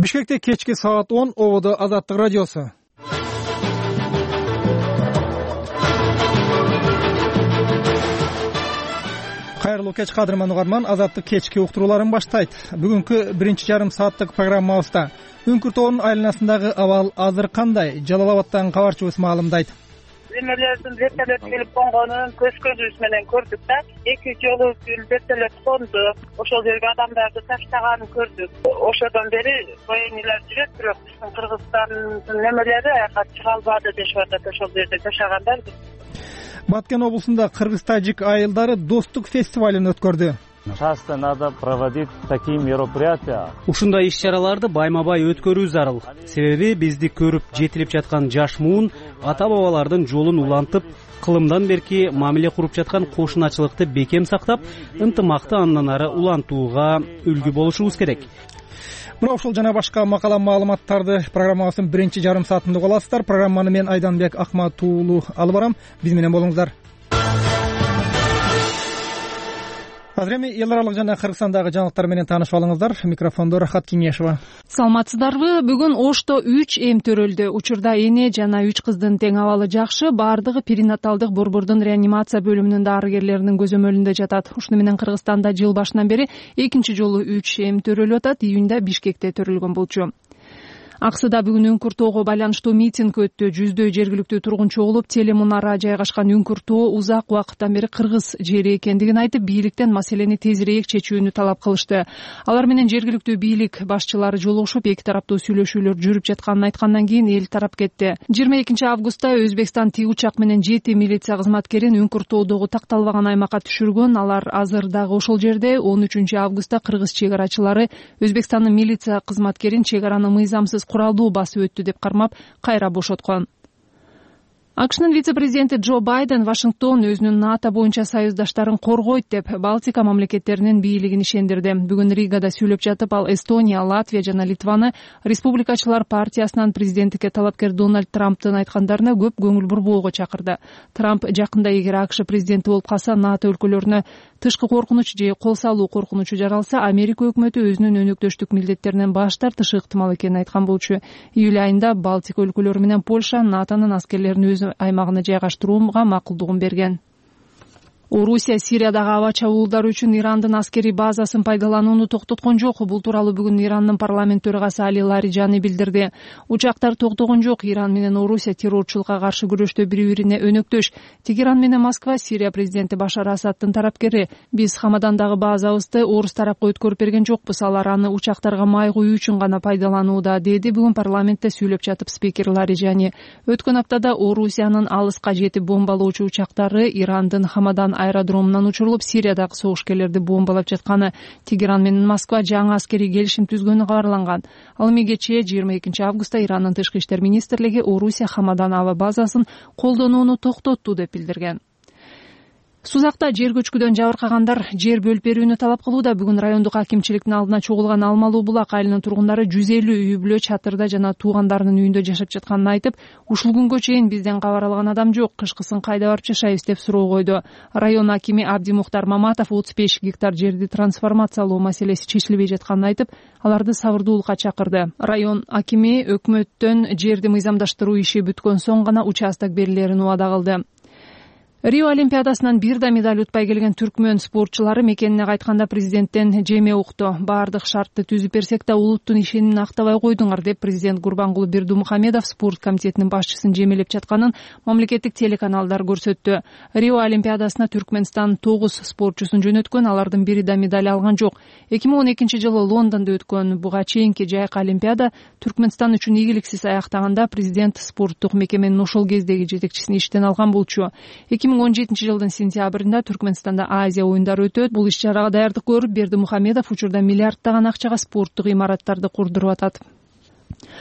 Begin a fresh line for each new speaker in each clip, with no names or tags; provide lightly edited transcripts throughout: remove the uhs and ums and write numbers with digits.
Бишкекте кечки саат 10 ободо Азаттык радиосу. Кайрылуу кеч кадырман угарман, Азаттык кечки уктурууларын баштайт. Бүгүнкү биринчи жарым сааттык программабызда Үңкүр тоонун айланасындагы абал азыр кандай? Жалал Абадтан кабарчыбыз маалымдайт.
Эмелердин вертолет келип конгонун көз көзүбүз менен көрдүк да. 2 жолу вертолет конду, ошол жерге адамдарды таштаганын көрдүк. Ошодон бери военныйлар жүрөт, бирок биздин Кыргызстандын немелери аяка чыга албады дешип атат, ошол жерде жашагандар.
Баткен облусунда кыргыз-тажик айылдары достук фестивалын өткөрдү.
Часто надо проводить такие мероприятия.
Ушундай иш-чараларды байма-бай өткөрүү зарыл. Себеби бизди көрүп жетилип жаткан жаш муун ата-бабалардын жолун улантып, кылымдан берки мамиле куруп жаткан кошуначылыкты бекем сактап, ынтымакты андан ары улантууга үлгү болушубуз керек.
Мына ушул жана башка макала маалыматтарды программабыздын биринчи жарым саатында уга аласыздар. Программаны мен Айданбек Акматуулу алып барам. Биз менен болуңуздар. Азыр эми эл аралык жана Кыргызстандагы жаңылыктар менен таанышып алыңыздар. Микрофондо Рахат Кеңешова.
Саламатсыздарбы? Бүгүн Ошто 3 эм төрөлдү. Учурда эне жана 3 кыздын тең абалы жакшы. Бардыгы перинаталдык борбордун реанимация бөлүмүнүн дарыгерлеринин көзөмөлүндө жатат. Ушуну менен Кыргызстанда жыл башынан бери экинчи жолу 3 эм төрөлүп атат. Июнда Бишкекте төрөлгөн болчу. Аксыда бүгүн Үңкүр тоого байланыштуу митинг өттү. Жүздөй жергиликтүү тургун чогулуп, телемунара жайгашкан Үңкүр тоо узак убакыттан бери кыргыз жери экендигин айтып, бийликтен маселени тезирээк чечүүнү талап кылышты. Алар менен жергиликтүү бийлик башчылары жолугушуп, эки тараптуу сүйлөшүүлөр жүрүп жатканын айткандан кийин эл тарап кетти. 22 августта Өзбекстан тик учак менен 7 милиция кызматкерин Үңкүр тоодогу такталбаган аймакка түшүргөн. Алар азыр дагы ошол жерде. 13 августта кыргыз чегарачылары Өзбекстандын милиция кызматкерин чегараны мыйзамсыз куралдуу басып өттү деп кармап, кайра бошоткон. АКШнын вице-президенти Джо Байден Вашингтон өзүнүн НАТО боюнча союздаштарын коргойт деп Балтика мамлекеттеринин бийлигин ишендирди. Бүгүн Ригада сүйлөп жатып, ал Эстония, Латвия жана Литваны Республикачылар партиясынан президенттикке талапкер Дональд Трамптын айткандарына көп көңүл бурбоого чакырды. Трамп жакында эгер АКШ президенти болуп калса, НАТО өлкөлөрүнө тышкы коркунуч же кол салуу коркунучу жаралса, Америка өкмөтү өзүнүн өнөктөштүк милдеттеринен баш тартышы ыктымал экенин айткан болчу. Июль айында Балтика өлкөлөрү менен Польша НАТОнун аскерлерин өз аймагына жайгаштырууга макулдугун берген. Орусия Сириядагы аба чабуулдары үчүн Ирандын аскерий базасын пайдаланууну токтоткон жок. Бул тууралуу бүгүн Ирандын парламент төрагасы Али Лариджани билдирди. Учактар токтогон жок. Иран менен Орусия террорчулукка каршы күрөштө бири-бирине өнөктөш. Тегеран менен Москва Сирия президенти Башар Асадтын тарапкери. Биз Хамадандагы базабызды орус тарапка өткөрүп берген жокпуз. Алар аны учактарга май куюу үчүн гана пайдаланууда, деди бүгүн парламентте сүйлөп жатып спикер Лариджани. Өткөн аптада Орусиянын алыска жетип бомбалоочу учактары Ирандын Хамадан аэродромунан учурулуп, Сириядагы согушкерлерди бомбалап жатканы. Тегеран менен Москва жаңы аскерий келишим түзгөнү кабарланган. Ал эми кечээ 22 августта Ирандын тышкы иштер министрлиги Орусия Хамадан аба базасын колдонууну токтотту деп билдирген. Сузакта жер көчкүдөн жабыркагандар жер бөлүп берүүнү талап кылууда. Бүгүн райондук акимчиликтин алдына чогулган Алмалуу булак айылынын тургундары 150 үй бүлө чатырда жана туугандарынын үйүндө жашап жатканын айтып, ушул күнгө чейин бизден кабар алган адам жок, кышкысын кайда барып жашайбыз деп суроо койду. Район акими Абдимухтар Маматов 35 гектар жерди трансформациялоо маселеси чечилбей жатканын айтып, аларды сабырдуулукка чакырды. Район акими өкмөттөн жерди мыйзамдаштыруу иши бүткөн соң гана участок берилерин убада кылды. Рио Олимпиадасынан бир да медаль утпай келген түркмөн спортчулары мекенине кайтканда президенттен жеме укту. Бардык шартты түзүп берсек да улуттун ишенимин актабай койдуңар деп президент Гурбангулы Бердумухамедов спорт комитетинин башчысын жемелеп жатканын мамлекеттик телеканалдар көрсөттү. Рио Олимпиадасына Түркмөнстан 9 спортчусун жөнөткөн, алардын бири да медаль алган жок. 2012-жылы Лондондо өткөн буга чейинки жайкы Олимпиада Түркмөнстан үчүн ийгиликсиз аяктаганда президент спорттук мекеменин ошол кездеги жетекчисин иштен алган болчу. 2017 жылдын сентябрында Түркмөнстанда Азия оюндары өтөт. Бул иш-чарага даярдык көрүп, Бердимухамедов учурда миллиарддаган акчага спорттук имараттарды курдуруп атат.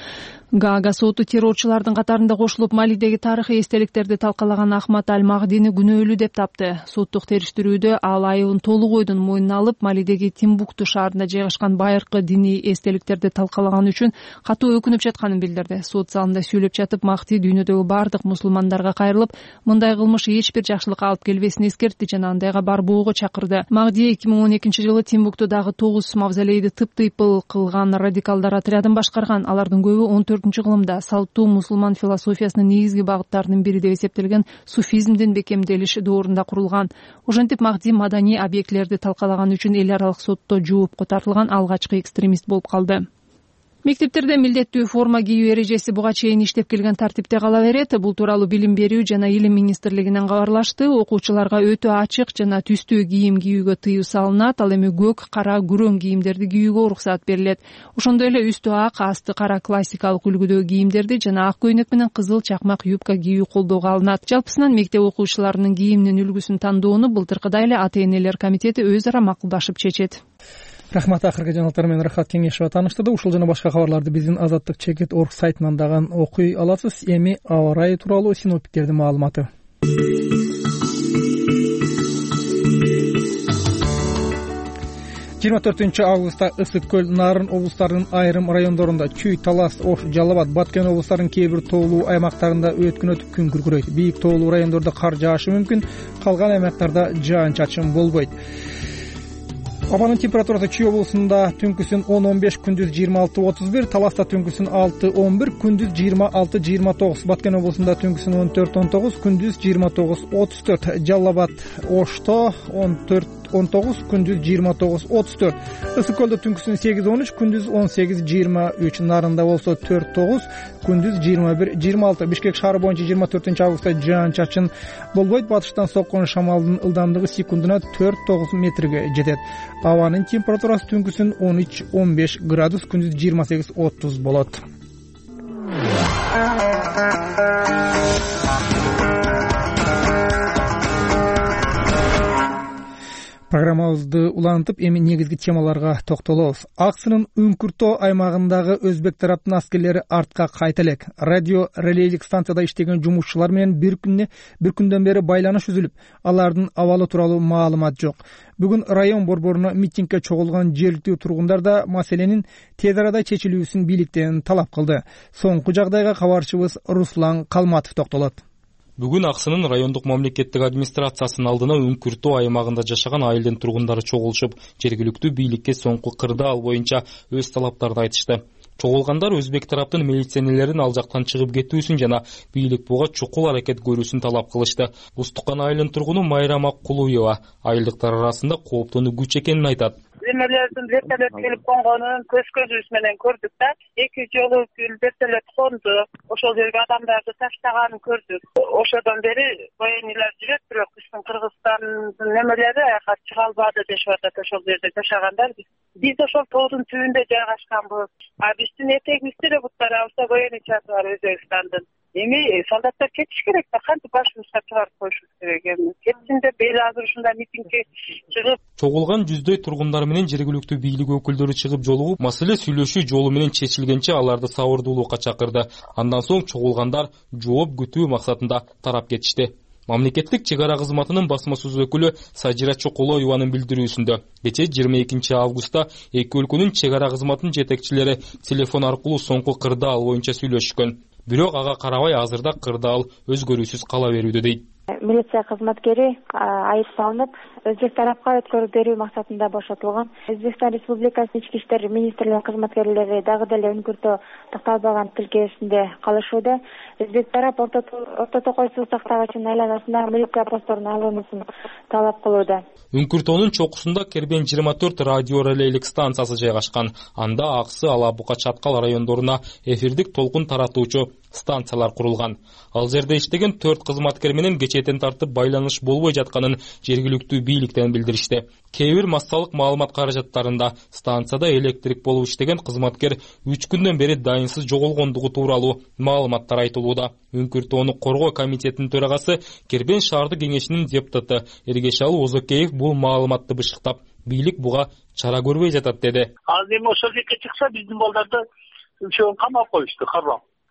Гаага соту террорчулардын катарында кошулуп Малидеги тарыхый эстеликтерди талкалаган Ахмад Аль-Махдини күнөөлүү деп тапты. Соттук териштирүүдө ал айыбын толук ойдон мойнуна алып, Малидеги Тимбукту шаарында жайгашкан байыркы диний эстеликтерди талкалаган үчүн катуу өкүнүп жатканын билдирди. Сот залында сүйлөп жатып, Махди дүйнөдөгү бардык мусулмандарга кайрылып, мындай кылмыш эч бир жакшылыкка алып келбесин эскертти жана андайга барбоого чакырды. Махди 2012-жылы Тимбуктудагы 9 мавзолейди тыптыйпыл кылган радикалдар отрядын башкарган. Алардын көбү 14-кылымда салттуу мусулман философиясынын негизги багыттарынын бири деп эсептелген суфизмдин бекемделиш доорунда курулган. Ошентип Махди маданий объектилерди талкалаган үчүн эл аралык сотто жоопко тартылган алгачкы экстремист болуп калды. Мектептерде милдеттүү форма кийүү эрежеси буга чейин иштеп келген тартипте кала берет. Бул тууралуу Билим берүү жана Илим министрлигинен кабарлашты. Окуучуларга өтө ачык жана түстүү кийим кийүүгө тыюу салынат. Ал эми көк, кара, күрөң кийимдерди кийүүгө уруксат берилет. Ошондой эле үстү ак, асты кара классикалык үлгүдөгү кийимдерди жана ак көйнөк менен кызыл чакмак юбка кийүү колдоого алынат. Жалпысынан мектеп окуучуларынын кийиминин үлгүсүн тандоону былтыркыдай эле ата-энелер комитети өз ара макулдашып чечет.
Рахмат. Акыркы жаңылыктар менен Рахат Кеңешова тааныштырды. Ушул жана башка кабарларды биздин Азаттык чекит орг сайтынан дагы окуй аласыз. Эми аба ырайы тууралуу синоптиктердин маалыматы. 24 августта Ысык көл, Нарын облустарынын айрым райондорунда, Чүй, Талас, Ош, Жалал Абад, Баткен облустарынын кээ бир тоолуу аймактарында өткүнөтүп күн күркүрөйт. Бийик тоолуу райондордо кар жаашы мүмкүн, калган аймактарда жаан-чачын болбойт. Абанын температурасы Чүй облусунда түнкүсүн 10-15, күндүз 26-31, Таласта түнкүсүн 6-11, күндүз 26-29, Баткен облусунда түнкүсүн 14-19, күндүз 29-34, Жалал Абад, Ошто 14-19, күндүз 29-34, Ысык көлдө түнкүсүн 8-13, күндүз 18-23, Нарында болсо 4-9, күндүз 21-26, Бишкек шаары боюнча 24 августта жаан-чачын болбойт. Батыштан соккон шамалдын ылдамдыгы секундуна 4-9 метрге жетет. Абанын температурасы түнкүсүн 13-15 градус, күндүз 28-30 болот. Программабызды улантып, эми негизги темаларга токтолобуз. Аксынын Үңкүртөө аймагындагы өзбек тараптын аскерлери артка кайта элек. Радио релейлик станцияда иштеген жумушчулар менен бир күндөн бери байланыш үзүлүп, алардын абалы тууралуу маалымат жок. Бүгүн район борборуна митингге чогулган жергиликтүү тургундар да маселенин тез арада чечилүүсүн бийликтен талап кылды. Соңку жагдайга кабарчыбыз Руслан Калматов токтолот.
Бүгүн Аксынын райондук мамлекеттик администрациясынын алдына Үңкүртөө аймагында жашаган айылдын тургундары чогулушуп, жергиликтүү бийликке соңку кырдаал боюнча өз талаптарды айтышты. Чогулгандар өзбек тараптын милиционерлерин ал жактан чыгып кетүүсүн жана бийлик буга чукул аракет көрүүсүн талап кылышты. Устукан айылынын тургуну Майрама Кулуева айылдыктар арасында кооптонуу күч экенин айтат.
Zemelerin vertolyot gelip konğunun göz menен gördük da, 2 jolu vertolyot kondu. Oşol yerge adamlardı taştaganı gördük. Oşodan beri boyeniler jüret, bирок биздин Kırgızstandын nemeleri ayakka çıga alбады deşip atat oşol yerde yaşaganlar. Biz oşol toğdun tübünde jaygaşkanбыз. A биздин этегибизде de буттар alsa boyenichasi бар Özbekistandын. Эми солдаттар кетиш керек да, кантип башыбызга чыгарып коюшубуз керек эми. Кетсин деп эл азыр ушундай митингге чыгып,
чогулган жүздөй тургундар менен жергиликтүү бийлик өкүлдөрү чыгып жолугуп, маселе сүйлөшүү жолу менен чечилгенче аларды сабырдуулукка чакырды. Андан соң чогулгандар жооп күтүү максатында тарап кетишти. Мамлекеттик чек ара кызматынын басма сөз өкүлү Сажира Чокулоеванын билдирүүсүндө кече 22 августта эки өлкөнүн чек ара кызматынын жетекчилери телефон аркылуу соңку кырдаал боюнча сүйлөшкөн. Бирок ага карабай азырда кырдаал өзгөрүүсүз кала берүүдө дейт.
Милиция кызматкери айып салынып, өзбек тарапка өткөрүп берүү максатында бошотулган. Өзбекстан Республикасынын ички иштер министрлигинин кызматкерлери дагы деле Үңкүртөө токтолбогон тилкесинде калышууда. Өзбек тарап Орто Токой суу сактагычынын айланасына милиция посторунун алынуусун талап кылууда.
Үңкүртөөнүн чокусунда Кербен 24 радио релейлик станциясы жайгашкан. Анда Аксы, Ала Бука, Чаткал райондоруна эфирдик толкун таратуучу станциялар курулган. Ал жерде иштеген 4 кызматкер менен кечетен тартып байланыш болбой жатканын жергиликтүү бийликтен билдиришти. Кээ бир массалык маалымат каражаттарында станцияда электрик болуп иштеген кызматкер 3 күндөн бери дайынсыз жоголгондугу тууралуу маалыматтар айтылууда. Үңкүртөөнү коргоо комитетинин төрагасы Кербен шаардык кеңешинин депутаты Эргешалы Озокеев бул маалыматты бышыктап, бийлик буга чара көрбөй жатат деди.
Ал эми ошол жерге чыкса биздин балдарды үчөөн камап коюшту, карап.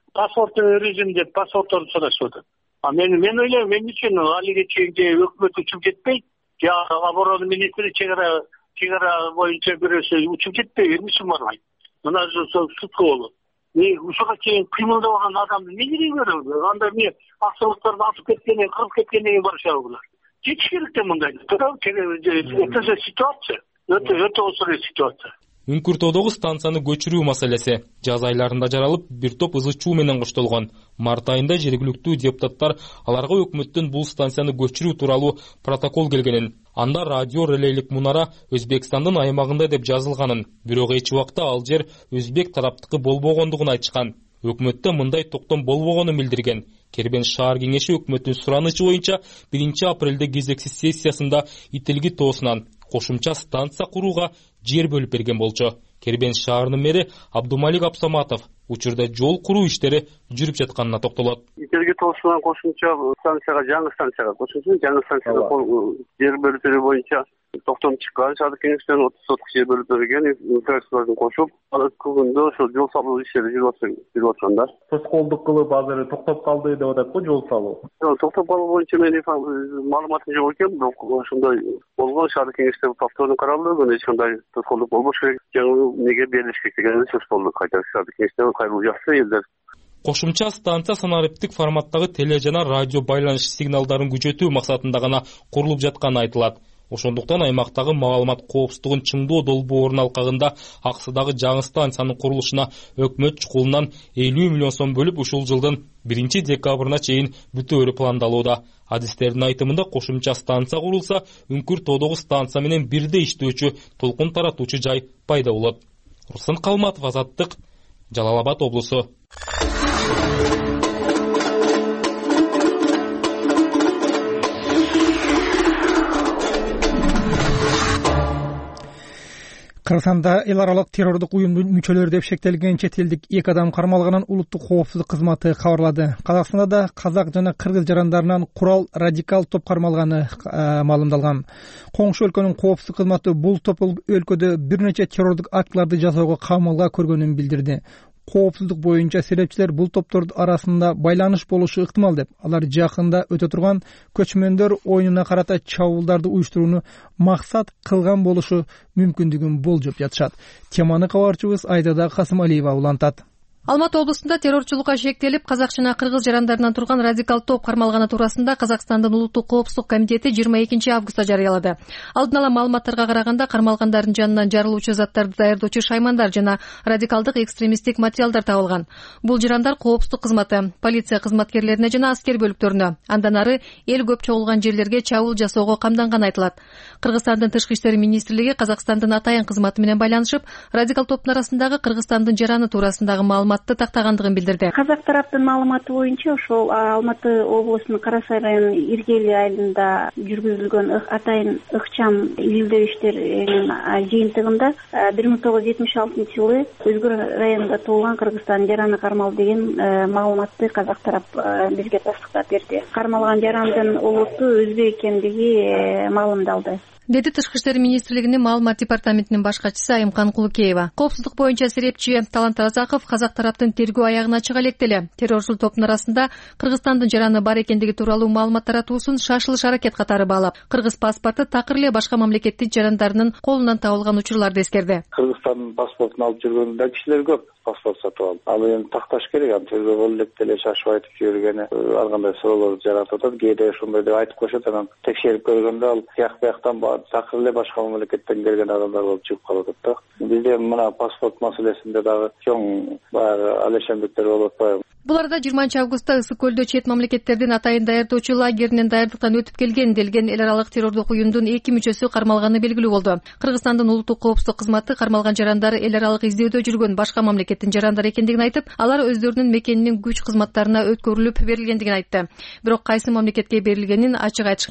паспорттун режим деп паспортторду сурашып атат. Мен ойлойм, эмне үчүн алиге чейинки өкмөт учуп кетпейт, же оборона министри чегара боюнча бирөөсү учуп кетпейби, эмне үчүн барбайт? Мына сутка болот. Ушуга чейин кыймылдабаган адамды эмне кереги бар? Анда эмне акчалыктарды атып кеткенден, кырып кеткенден кийин барышабы булар? Кетиш керек да мындай. Это ситуация. Өтө осур ситуация.
Үңкүртөдөгү станцияны көчүрүү маселеси жаз айларында жаралып, бир топ ызы чуу менен коштолгон. Март айында жергиликтүү депутаттар аларга өкмөттөн бул станцияны көчүрүү тууралуу протокол келгенин, анда радио релейлик мунара Өзбекстандын аймагында деп жазылганын, бирок эч убакта ал жер өзбек тараптыкы болбогондугун айтышкан. Өкмөттө мындай токтом болбогонун билдирген. Кербен шаар кеңеши өкмөттүн суранычы боюнча 1 апрелде кезексиз сессиясында Ителги тоосунан кошумча станция курууга жер бөлүп берген болчу. Кербен шаарынын мэри Абдумалик Абсаматов учурда жол куруу иштери жүрүп жатканына токтолот.
Ителги тоосунан кошумча станцияга, жаңы станцияга жер бөлүп берүү боюнча токтом чыккан. Шаардык кеңештен 30 соток жер бөлүп берген, инфраструктураны кошуп, күндө ошо жол салуу иштери жүрүп атканда.
Тоскоолдук кылып азыр токтоп калды деп атат го жол салуу.
Токтоп калуу боюнча менин маалыматым жок экен, бирок ошондой болгон. Шаардык кеңеште повторно каралды, эч кандай тоскоолдук болбош керек. Неге берилиш керек деген сөз болду. Кайта шаардык кеңеште кайрылуу жакшы элдер.
Кошумча станция санариптик форматтагы теле жана радио байланыш сигналдарын күчөтүү максатында гана курулуп жатканы айтылат. Ошондуктан аймактагы маалымат коопсуздугун чыңдоо долбоорунун алкагында Аксыдагы жаңы станциянын курулушуна өкмөт чукулунан 50 миллион сом бөлүп ушул жылдын 1 декабрына чейин бүтөөрү пландалууда. Адистердин айтымында кошумча станция курулса, Үңкүртөдөгү станция менен бирдей иштөөчү толкун таратуучу жай пайда болот. Руслан Калматов, Азаттык, Жалал Абад облусу.
Кыргызстанда эл аралык террордук уюмдун мүчөлөрү деп шектелген чет элдик 2 адам кармалганын улуттук коопсуздук кызматы кабарлады. Казакстанда да казак жана кыргыз жарандарынан курал радикал топ кармалганы маалымдалган. Коңшу өлкөнүн коопсуздук кызматы бул топ өлкөдө бир нече террордук актыларды жасоого камылга көргөнүн билдирди. Коопсуздук боюнча серепчилер бул топтордун арасында байланыш болушу ыктымал деп, алар жакында өтө турган көчмөндөр оюнуна карата чабуулдарды уюштурууну максат кылган болушу мүмкүндүгүн болжоп жатышат. Теманы кабарчыбыз Айдада Касымалиева улантат.
Алматы облусунда террорчулукка шектелип, казак жана кыргыз жарандарынан турган радикал топ кармалганы туурасында Казакстандын улуттук коопсуздук комитети 22 августта жарыялады. Алдын ала маалыматтарга караганда кармалгандардын жанынан жарылуучу заттарды даярдоочу шаймандар жана радикалдык экстремисттик материалдар табылган. Бул жарандар коопсуздук кызматы, полиция кызматкерлерине жана аскер бөлүктөрүнө, андан ары эл көп чогулган жерлерге чабуул жасоого камданганы айтылат. Кыргызстандын тышкы иштери министрлиги Казакстандын атайын кызматы менен байланышып, радикал топтун арасындагы Кыргызстандын жараны туурасындагы маалыматты тактагандыгын билдирди.
Казак тараптын маалыматы боюнча ошол Алматы облусунун Кара Сай районунун Иргели айылында жүргүзүлгөн атайын ыкчам илдөө иштеринин жыйынтыгында 1976 жылы Өзгөр районунда туулган Кыргызстандын жараны кармалды деген маалыматты казак тарап бизге тастыктап берди. Кармалган жарандын улуту өзбек экендиги маалымдалды,
деди Тышкы иштери министрлигинин маалымат департаментинин башкачысы Айымкан Кулукеева. Коопсуздук боюнча серепчи Талант Разаков казак тараптын тергөө аягына чыга элек деле террорчул топтун арасында Кыргызстандын жараны бар экендиги тууралуу маалымат таратуусун шашылыш аракет катары баалап, кыргыз паспорту такыр эле башка мамлекеттин жарандарынын колунан табылган учурларды эскерди.
Кыргызстандын паспортун алып жүргөн да кишилер көп паспорт сатып алып. Ал эми такташ керек, аны тергөө болуп элек деле шашып айтып жүргөнү ар кандай суроолорду жаратып атат. Кээде ошондой деп айтып коюшат, анан текшерип көргөндө ал бияктан такыр эле башка мамлекеттен келген адамдар болуп чыгып калып атат да. Бизде мына паспорт маселесинде дагы чоң баягы алешемдиктер болуп атпайбы?
Бул арада 20 августта Ысык көлдө чет мамлекеттердин атайын даярдоочу лагеринин даярдыктан өтүп келген делген эл аралык террордук уюмдун 2 мүчөсү кармалганы белгилүү болду. Кыргызстандын улуттук коопсуздук кызматы кармалган жарандар эл аралык издөөдө жүргөн башка мамлекеттин жарандары экендигин айтып, алар өздөрүнүн мекенинин күч кызматтарына өткөрүлүп берилгендигин айтты. Бирок кайсы мамлекетке берилгенин ачык айтышкан жок.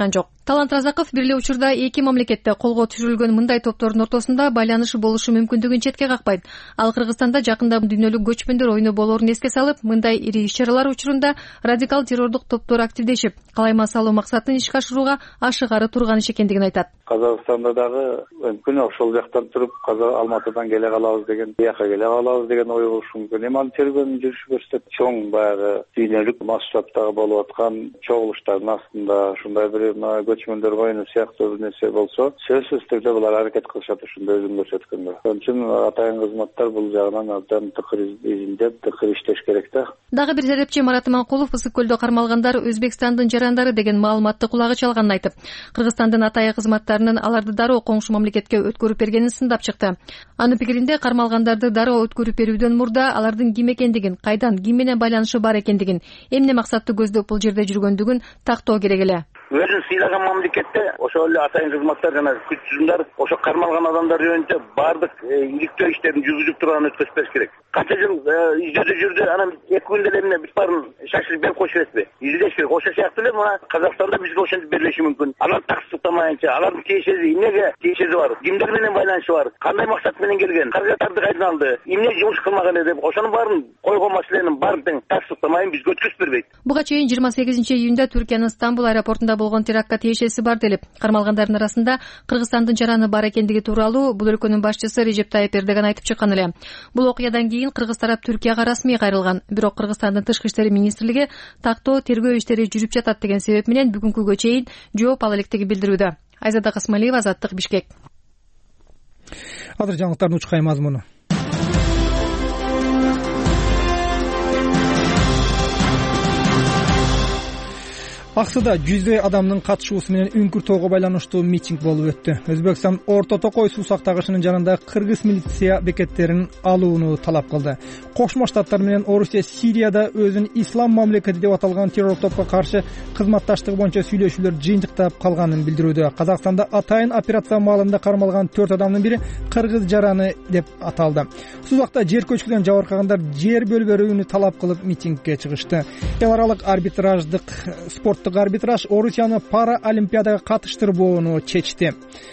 Талант Разаков бир эле учурда эки мамлекетте колго түшүрүлгөн мындай топтордун ортосунда байланыш болушу мүмкүндүгүн четке какпайт. Ал Кыргызстанда жакында дүйнөлүк көчмөндөр оюну болоорун эске салып, мындай ири иш-чаралар учурунда радикал террордук топтор активдешип, калайма салуу максатын ишке ашырууга ашыгары турган иш экендигин айтат.
Казакстанда дагы мүмкүн ошол жактан туруп Алматыдан келе калабыз деген, бияка келе калабыз деген ой болушу мүмкүн. Эми анын тергөөнүн жүрүшү көрсөтөт. Чоң баягы дүйнөлүк масштабтагы болуп аткан чогулуштардын астында ушундай бир көчмөндөр оюну сыяктуу бир нерсе болсо, сөзсүз түрдө булар аракет кылышат ушундай өзүн көрсөткөнгө. Ошон үчүн атайын кызматтар бул жагынан абдан тыкыр изилдеп, тыкыр иштеш керек да.
Дагы бир серепчи Марат Иманкулов Ысык көлдө кармалгандар Өзбекстандын жарандары деген маалыматты кулагы чалганын айтып, Кыргызстандын атайын кызматтарынын аларды дароо коңшу мамлекетке өткөрүп бергенин сындап чыкты. Анын пикиринде кармалгандарды дароо өткөрүп берүүдөн мурда алардын ким экендигин, кайдан, ким менен байланышы бар экендигин, эмне максатты көздөп бул жерде жүргөндүгүн тактоо керек эле.
Өзүн сыйлаган мамлекетте ошол эле атайын кызматтар жана күч жүзүндар ошо кармалган адамдар жөнүндө баардык иликтөө иштерин жүргүзүп турганын өткөзүп бериш керек. Канча жыл издөөдө жүрдү, анан 2 күндө эле эмне бүт баарын шашырып берип коюш эрекпи? Издеш керек. Ошол сыяктуу эле мына Казакстанда бизге ошентип берилиши мүмкүн. Анан таксыктамайынча, алардын тиешеси эмнеге тиешеси бар? Кимдер менен байланышы бар? Кандай максат менен келген? Каражаттарды кайдан алды? Эмне жумуш кылмак эле деп ошонун баарын койгон маселенин баарын таксыктамайын бизге өткөзүп бербейт.
Буга чейин 28-июнда Түркиянын Стамбул аэропортунда болгон терактка тиешеси бар делип, кармалгандардын арасында Кыргызстандын жараны бар экендиги тууралуу бул өлкөнүн башчысы Режеп Тайып Эрдоган айтып чыккан эле. Бул окуядан кийин кыргыз тарап Түркияга расмий кайрылган. Бирок Кыргызстандын тышкы иштери министрлиги тактоо тергөө иштери жүрүп жатат деген себеп менен бүгүнкүгө чейин жооп ала электиги билдирүүдө. Айзада Касмалиева, Азаттык, Бишкек.
Азыр жаңылыктардын учкай мазмуну. Аксыда жүздөй адамдын катышуусу менен үңкүр тоого байланыштуу митинг болуп өттү. Өзбекстан Орто Токой суу сактагычынын жанында кыргыз милиция бекеттерин алууну талап кылды. Кошмо Штаттар менен Орусия Сирияда өзүн ислам мамлекети деп аталган террор топко каршы кызматташтыгы боюнча сүйлөшүүлөр жыйынтыктап калганын билдирүүдө. Казакстанда атайын операция маалында кармалган 4 адамдын бири кыргыз жараны деп аталды. Сузакта жер көчкүдөн жабыркагандар жер бөлүп берүүнү талап кылып митингге чыгышты. Эл аралык арбитраждык спорттук арбитраж Орусияны пара олимпиадага катыштырбоону чечти.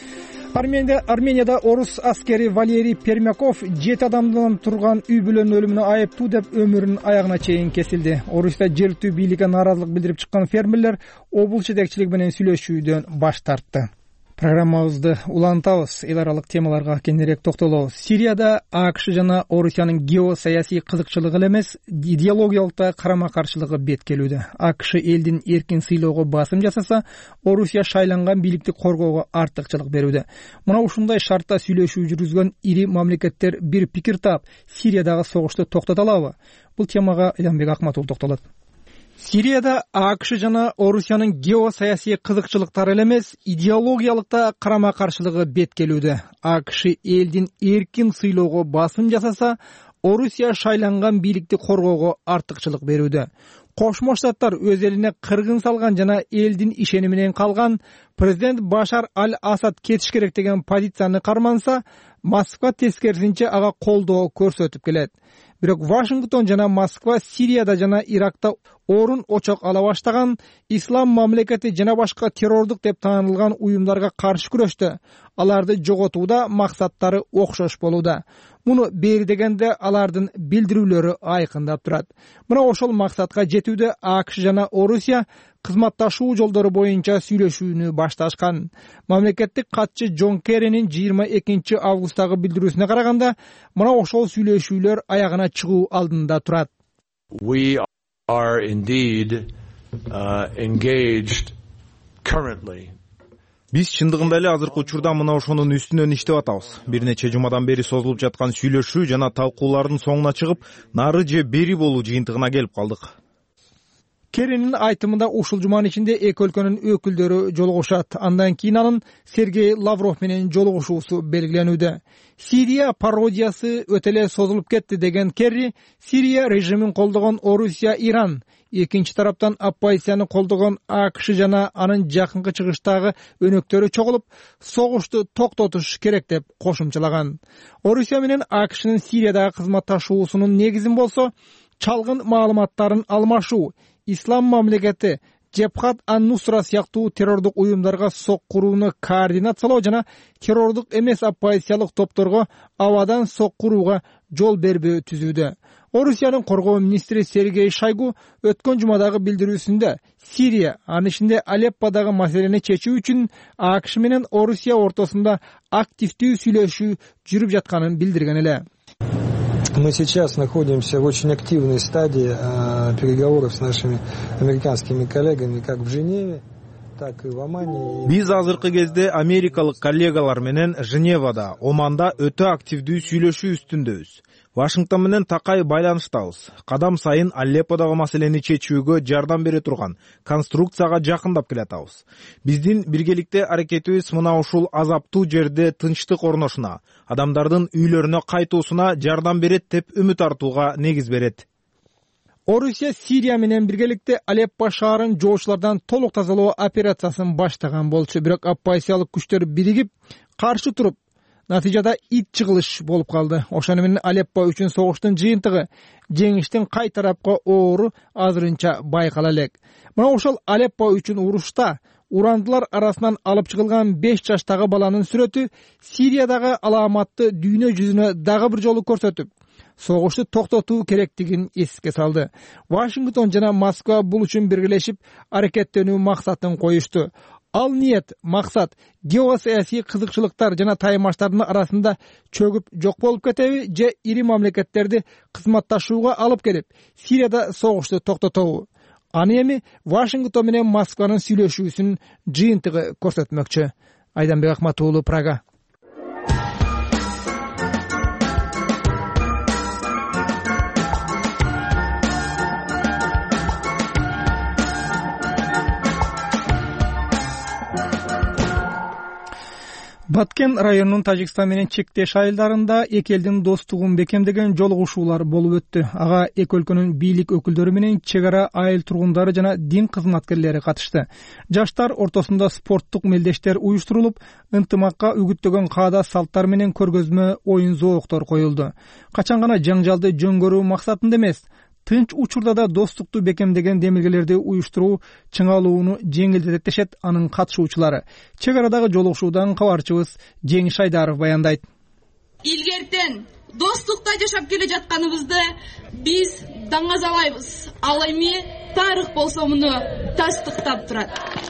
Арменияда орус аскери Валерий Пермяков 7 адамдан турган үй бүлөнүн өлүмүнө айыптуу деп өмүрүнүн аягына чейин кесилди. Орусия жергиликтүү бийликке нааразылык билдирип чыккан фермерлер облус жетекчилиги менен сүйлөшүүдөн баш тартты. Программабызды улантабыз. Эл аралык темаларга кеңирээк токтолобуз. Сирияда АКШ жана Орусиянын геосаясий кызыкчылыгы эле эмес, идеологиялык да карама-каршылыгы беткелүүдө. АКШ элдин эркин сыйлоого басым жасаса, Орусия шайланган бийликти коргоого артыкчылык берүүдө. Мына ушундай шартта сүйлөшүү жүргүзгөн ири мамлекеттер бир пикир таап, Сириядагы согушту токтото алабы? Бул темага Иланбек Акматов токтолот. Сирияда АКШ жана Орусиянын геосаясий кызыкчылыктары эле эмес, идеологиялык да карама-каршылыгы беткелүүдө. АКШ элдин эркин сыйлоого басым жасаса, Орусия шайланган бийликти коргоого артыкчылык берүүдө. Кошмо Штаттар өз элине кыргын салган жана элдин ишени менен калган президент Башар аль-Асад кетиш керек деген позицияны карманса, Москва тескерисинче ага колдоо көрсөтүп келет. Бирок Вашингтон жана Москва Сирияда жана Иракта орун очок ала баштаган ислам мамлекети жана башка террордук деп таанылган уюмдарга каршы күрөштө. Аларды жоготууда максаттары окшош болууда. Муну бери дегенде алардын билдирүүлөрү айкындап турат. Мына ошол максатка жетүүдө АКШ жана Орусия кызматташуу жолдору боюнча сүйлөшүүнү башташкан. Мамлекеттик катчы Джон Керринин 22 августтагы билдирүүсүнө караганда, мына ошол сүйлөшүүлөр аягына чыгуу алдында турат.
We are indeed engaged currently.
Биз чындыгында эле азыркы учурда мына ошонун үстүнөн иштеп атабыз. Бир нече жумадан бери созулуп жаткан сүйлөшүү жана талкуулардын соңуна чыгып, нары же бери болуу жыйынтыгына келип калдык. Керринин айтымында ушул жуманын ичинде эки өлкөнүн өкүлдөрү жолугушат. Андан кийин анын Сергей Лавров менен жолугушуусу белгиленүүдө. Сирия пародиясы өтө эле созулуп кетти деген Керри, Сирия режимин колдогон Орусия, Иран, экинчи тараптан оппозицияны колдогон АКШ жана анын жакынкы чыгыштагы өнөктөрү чогулуп, согушту токтотуш керек деп кошумчалаган. Орусия менен АКШнын Сириядагы кызматташуусунун негизин болсо, чалгын маалыматтарын алмашуу, ислам мамлекети
Жебхат ан-Нусра сыяктуу террордук уюмдарга сок курууну координациялоо жана террордук эмес оппозициялык топторго абадан сок курууга жол бербөө түзүүдө. Орусиянын коргоо министри Сергей Шойгу өткөн жумадагы билдирүүсүндө Сирия, анын ичинде Алепподагы маселени чечүү үчүн АКШ менен Орусия ортосунда активдүү сүйлөшүү жүрүп жатканын билдирген эле.
Мы сейчас находимся в очень активной стадии переговоров с нашими американскими коллегами как в Женеве, так и в Омане.
Биз азыркы кезде америкалык коллегалар менен Женевада, Оманда өтө активдүү сүйлөшүү үстүндөбүз. Вашингтон менен такай байланыштабыз. Кадам сайын Алепподагы маселени чечүүгө жардам бере турган конструкцияга жакындап келатабыз. Биздин биргеликте аракетибиз мына ушул азаптуу жерде тынчтык орношуна, адамдардын үйлөрүнө кайтуусуна жардам берет деп үмүт артууга негиз берет.
Орусия Сирия менен биргеликте Алеппо шаарын жоочулардан толук тазалоо операциясын баштаган болчу, бирок оппозициялык күчтөр биригип каршы туруп, натыйжада ит чыгылыш болуп калды. Ошону менен Алеппо үчүн согуштун жыйынтыгы, жеңиштин кай тарапка оору азырынча байкала элек. Мына ошол Алеппо үчүн урушта урандылар арасынан алып чыгылган 5 жаштагы баланын сүрөтү Сириядагы аламатты дүйнө жүзүнө дагы бир жолу көрсөтүп, согушту токтотуу керектигин эске салды. Вашингтон жана Москва бул үчүн биргелешип аракеттенүү максатын коюшту. Ал ниет, максат геосаясий кызыкчылыктар жана таймаштардын арасында чөгүп жок болуп кетеби же ири мамлекеттерди кызматташууга алып келип, Сирияда согушту токтотобу? Аны эми Вашингтон менен Москванын сүйлөшүүсүнүн жыйынтыгы көрсөтмөкчү. Айданбек Акматуулу, Прага. Баткен районунун Тажикстан менен чектеш айылдарында эки элдин достугун бекемдеген жолугушуулар болуп өттү. Ага эки өлкөнүн бийлик өкүлдөрү менен чек ара айыл тургундары жана дин кызматкерлери катышты. Жаштар ортосунда спорттук мелдештер уюштурулуп, ынтымакка үгүттөгөн каада салттар менен көргөзмө оюн зооктор коюлду. Качан гана жаңжалды жөнгөрүү максатында эмес, тынч учурда да достукту бекемдеген демилгелерди уюштуруу чыңалууну жеңилдетет дешет анын катышуучулары. Чек арадагы жолугушуудан кабарчыбыз Жеңиш Айдаров баяндайт.
Илгертен достукта жашап келе жатканыбызды биз даңазалайбыз. Ал эми тарых болсо муну тастыктап турат.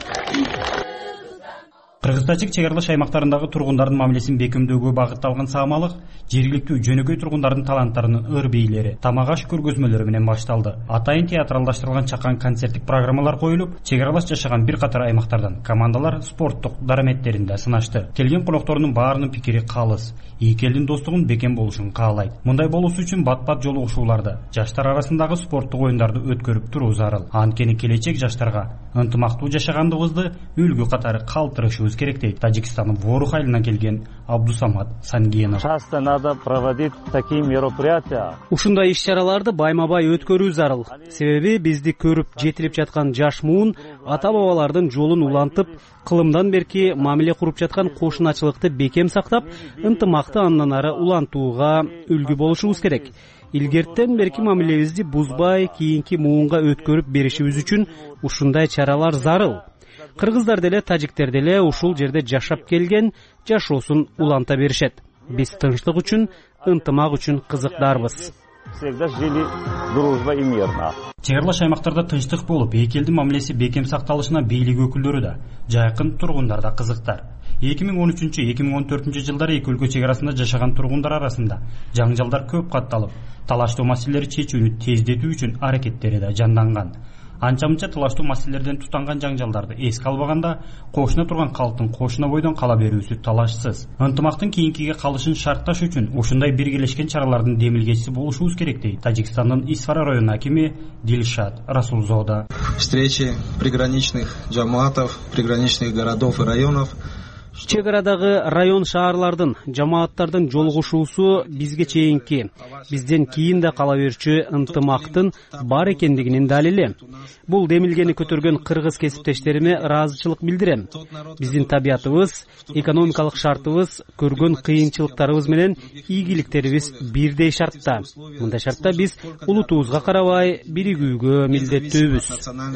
Кыргыз-тажик чек аралаш аймактарындагы тургундардын мамилесин бекемдөөгө багытталган саамалык жергиликтүү жөнөкөй тургундардын таланттарынын ыр бийлери, тамак-аш көргөзмөлөрү менен башталды. Атайын театралдаштырылган чакан концерттик программалар коюлуп, чек аралаш жашаган бир катар аймактардан командалар спорттук дараметтеринде сынашты. Келген коноктордун баарынын пикири калыс, эки элдин достугун бекем болушун каалайт. Мындай болушу үчүн бат-бат жолугушууларды, жаштар арасындагы спорттук оюндарды өткөрүп туруу зарыл. Анткени келечек жаштарга ынтымактуу жашагандыгыбызды үлгү катары калтырышыбыз керек дейт Тажикстан Ворух айылынан келген Абдусамат Сангенов.
Часто надо проводить такие мероприятия.
Ушундай иш-чараларды байма-бай өткөрүү зарыл. Себеби бизди көрүп жетилип жаткан жаш муун ата-бабалардын жолун улантып, кылымдан берки мамиле куруп жаткан кошуначылыкты бекем сактап, ынтымакты андан ары улантууга үлгү болушубуз керек. Илгерттен берки мамилебизди бузбай, кийинки муунга өткөрүп беришибиз үчүн ушундай чаралар зарыл. Кыргыздар деле, тажиктер деле ушул жерде жашап келген, жашоосун уланта беришет. Биз тынчтык үчүн, ынтымак үчүн кызыктарбыз.
Всегда жили дружба и мирно.
Чек аралаш аймактарда тынчтык болуп, эки элдин мамилеси бекем сакталышына бийлик өкүлдөрү да, жайкын тургундар да кызыктар. 2013-2014 жылдары эки өлкө чек арасында жашаган тургундар арасында жаңжалдар көп катталып, талаштуу маселелерди чечүүнү тездетүү үчүн аракеттери да жанданган. Анча-мынча талаштуу маселелерден тутанган жаңжалдарды эске албаганда, кошуна турган калктын кошуна бойдон кала берүүсү талашсыз. Ынтымактын кийинкиге калышын шартташ үчүн ушундай биргелешкен чаралардын демилгечиси болушубуз керек дейт Тажикстандын Исфара районунун акими Дилшат Расулзода.
Встречи приграничных джамаатов, приграничных городов и районов
чек арадагы район шаарлардын жамааттардын жолугушуусу бизге чейинки, бизден кийин да кала берчү ынтымактын бар экендигинин далили. Бул демилгени көтөргөн кыргыз кесиптештериме ыраазычылык билдирем. Биздин табиятыбыз, экономикалык шартыбыз, көргөн кыйынчылыктарыбыз менен ийгиликтерибиз бирдей шартта. Мындай шартта биз улутубузга карабай биригүүгө милдеттүүбүз.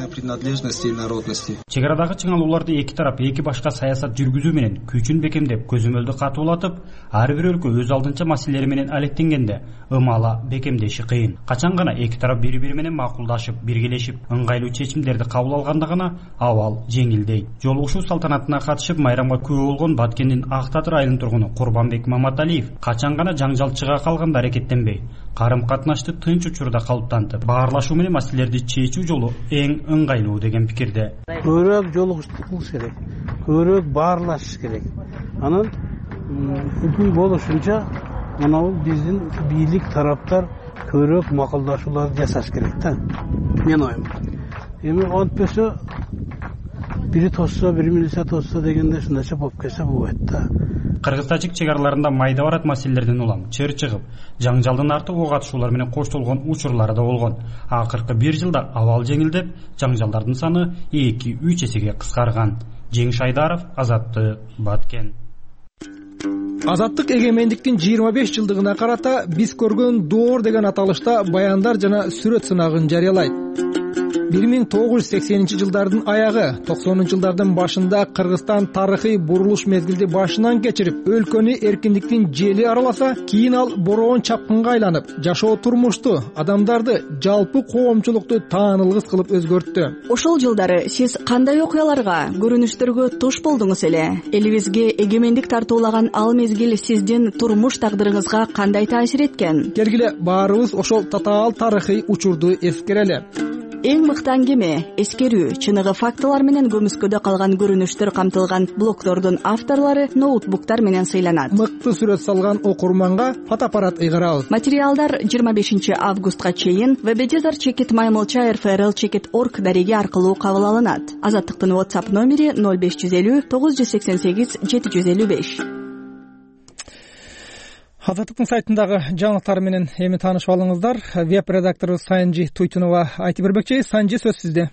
Чек арадагы чыңалууларды эки тарап эки башка саясат жүргүзүү менен күчүн бекемдеп, көзөмөлдү катуулатып, ар бир өлкө өз алдынча маселелери менен алектенгенде ымала бекемдеши кыйын. Качан гана эки тарап бири-бири менен макулдашып, биргелешип, ыңгайлуу чечимдерди кабыл алганда гана абал жеңилдейт. Жолугушуу салтанатына катышып майрамга күбө болгон Баткендин Ак Татыр айылынын тургуну Курбанбек Маматалиев качан гана жаңжал чыга калганда аракеттенбей, карым-катнашты тынч учурда калыптантып, баарлашуу менен маселелерди чечүү жолу эң ыңгайлуу деген пикирде.
Көбүрөөк жолугуштук кылыш керек, көбүрөөк баарлашыш керек. Анан үкүм болушунча мынау биздин бийлик тараптар көбүрөөк макулдашууларды жасаш керек да. Мен оюм. Эми антпесе бири тосса, бири милиция тосса дегенде ушундайча болуп кетсе болбойт да.
Кыргыз-тажик чек араларында майда барат маселелерден улам чыр чыгып, жаңжалдын артыгуу катышуулар менен коштолгон учурлары да болгон. Акыркы бир жылда абал жеңилдеп, жаңжалдардын саны 2-3 эсеге кыскарган. Жеңиш Айдаров, Азаттык, Баткен.
Азаттык эгемендиктин 25 жылдыгына карата биз көргөн доор деген аталышта баяндар жана сүрөт сынагын жарыялайт. 1980-жылдардын аягы, 90-жылдардын башында Кыргызстан тарыхый бурулуш мезгилди башынан кечирип, өлкөнү эркиндиктин жели араласа, кийин ал бороон чапкынга айланып, жашоо турмушту, адамдарды, жалпы коомчулукту таанылгыс кылып өзгөрттү.
Ошол жылдары сиз кандай окуяларга, көрүнүштөргө туш болдуңуз эле? Элибизге эгемендик тартуулаган ал мезгил сиздин турмуш тагдырыңызга кандай таасир эткен?
Келгиле баарыбыз ошол татаал тарыхый учурду эскерели.
Эң мыкты аңгеме, эскерүү, чыныгы фактылар менен көмүскөдө калган көрүнүштөр камтылган блогдордун авторлору ноутбуктар менен сыйланат.
Мыкты сүрөт салган окурманга фотоаппарат ыйгарабыз.
Материалдар 25 августка чейин www.webedezar.rfrl.org дареги аркылуу кабыл алынат. Азаттыктын WhatsApp номери 0550 988 755.
Азаттыктын сайтындагы жаңылыктар менен эми таанышып алыңыздар. Веб редакторубуз Санжи Туйтунова айтып бермекчи. Санжи, сөз сизде.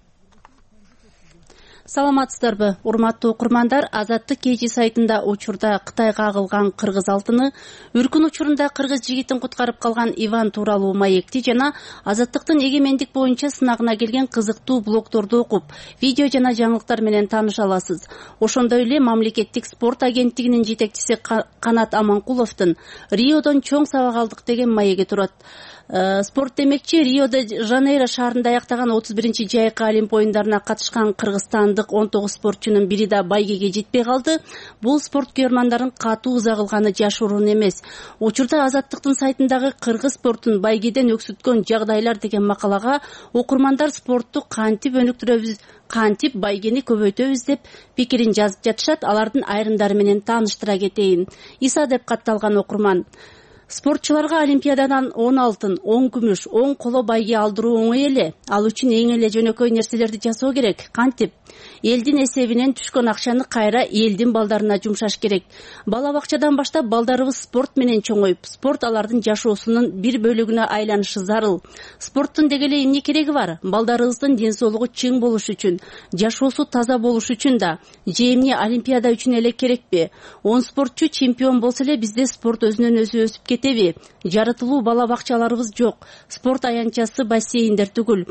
Саламатсыздарбы, урматтуу окурмандар. Азаттык кечи сайтында учурда Кытайга агылган кыргыз алтыны, үркүн учурунда кыргыз жигитин куткарып калган Иван тууралуу маекти жана азаттыктын эгемендик боюнча сынагына келген кызыктуу блогдорду окуп, видео жана жаңылыктар менен тааныша аласыз. Ошондой эле мамлекеттик спорт агенттигинин жетекчиси Канат Аманкуловдун Риодон чоң сабак алдык деген маеги турат. Спорт демекчи, Рио-де-Жанейро шаарында аяктаган 31-чи жайкы Олимп оюндарына катышкан кыргызстандык 19 спортчунун бири да байгеге жетпей калды. Бул спорт көрмандарын катуу ыза кылганы жашыруун эмес. Учурда Азаттыктын сайтындагы кыргыз спортун байгеден өксүткөн жагдайлар деген макалага окурмандар спортту кантип өнүктүрөбүз, кантип байгени көбөйтөбүз деп пикирин жазып жатышат. Алардын айрымдары менен тааныштыра кетейин. Иса деп катталган окурман: спортчуларга Олимпиададан 10 алтын, 10 күмүш, 10 коло байге алдыруу оңой эле. Ал үчүн эң эле жөнөкөй нерселерди жасоо керек. Кантип? Элдин эсебинен түшкөн акчаны кайра элдин балдарына жумшаш керек. Бала бакчадан баштап балдарыбыз спорт менен чоңоюп, спорт алардын жашоосунун бир бөлүгүнө айланышы зарыл. Спорттун деги эле эмне кереги бар? Балдарыбыздын ден соолугу чың болуш үчүн, жашоосу таза болуш үчүн да, же эмне Олимпиада үчүн эле керекпи? 10 спортчу чемпион болсо эле бизде спорт өзүнөн өзү өсүп кетеби? Жаратылуу бала бакчаларыбыз жок. Спорт аянтчасы бассейндер түгүл.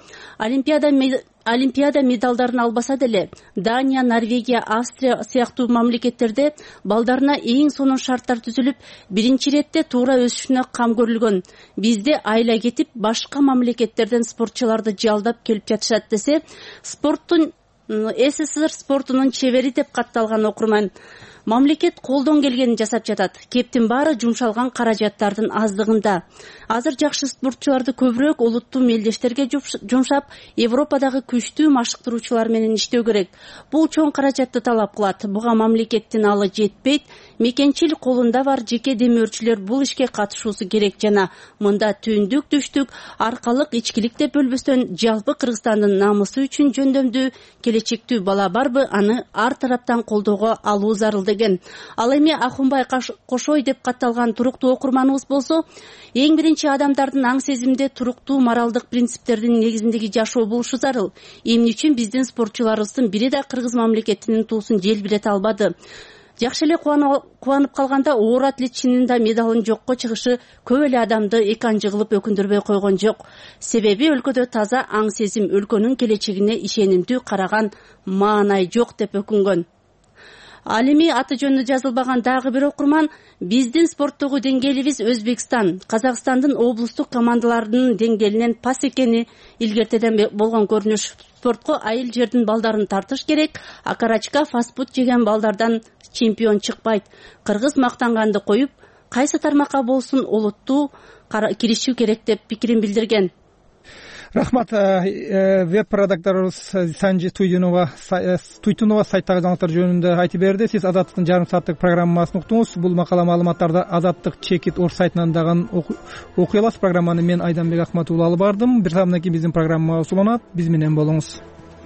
Олимпиада медалдарын албаса деле Дания, Норвегия, Австрия сыяктуу мамлекеттерде балдарына эң сонун шарттар түзүлүп, биринчи ирет туура өсүшүнө кам көрүлгөн. Бизде айла кетип, башка мамлекеттерден спортчуларды жалдап келип жатышат десе, спорттун СССР спортунун чебери деп катталган окурман. Мамлекет колдон келгенин жасап жатат. Кептин баары жумшалган каражаттардын аздыгында. Азыр жакшы спортчуларды көбүрөөк улуттуу мелдештерге жумшап, Европадагы күчтүү машыктыруучулар менен иштөө керек. Бул чоң каражатты талап кылат. Буга мамлекеттин алы жетпейт. мекенчил колунда бар жеке демөөрчүлөр бул ишке катышуусу керек жана мында түндүк түштүк аркалык ичкилик деп бөлбөстөн жалпы Кыргызстандын намысы үчүн жөндөмдүү келечектүү бала барбы аны ар тараптан колдоого алуу зарыл деген. Ал эми Акунбай Кошой деп катталган туруктуу окурманыбыз болсо, эң биринчи адамдардын аң сезимде туруктуу моралдык принциптердин негизиндеги жашоо болушу зарыл. Эмне үчүн биздин спортчуларыбыздын бири да кыргыз мамлекетинин туусун желбирете албады? Жакшы эле кубанып калганда оор атлетчинин да медалын жокко чыгышы көп эле адамды эканжы кылып өкүндүрбөй койгон жок. Себеби өлкөдө таза аң сезим, өлкөнүн келечегине ишенимдүү караган маанай жок деп өкүнгөн. Ал эми аты жөнү жазылбаган дагы бир окурман биздин спорттогу деңгээлибиз Өзбекстан, Казакстандын облустук командаларынын деңгээлинен пас экени илгертеден болгон көрүнүш. Спортко айыл жердин балдарын тартыш керек, а карачка фастфуд жеген балдардан чемпион чыкпайт. Кыргыз мактанганды коюп, кайсы тармакка болсун олуттуу киришүү керек деп пикирин билдирген.
Рахмат. Веб-редакторубуз Санжи Туйтунова сайттагы жаңылыктар жөнүндө айтып берди. Сиз Азаттыктын жарым сааттык программасын уктуңуз. Бул макала маалыматтарды Азаттык Чекит.орг сайтынан дагы окуй аласыз. Программаны мен Айданбек Акматуулу алып бардым. Бир сааттан кийин биздин программа уланат. Биз менен болуңуз.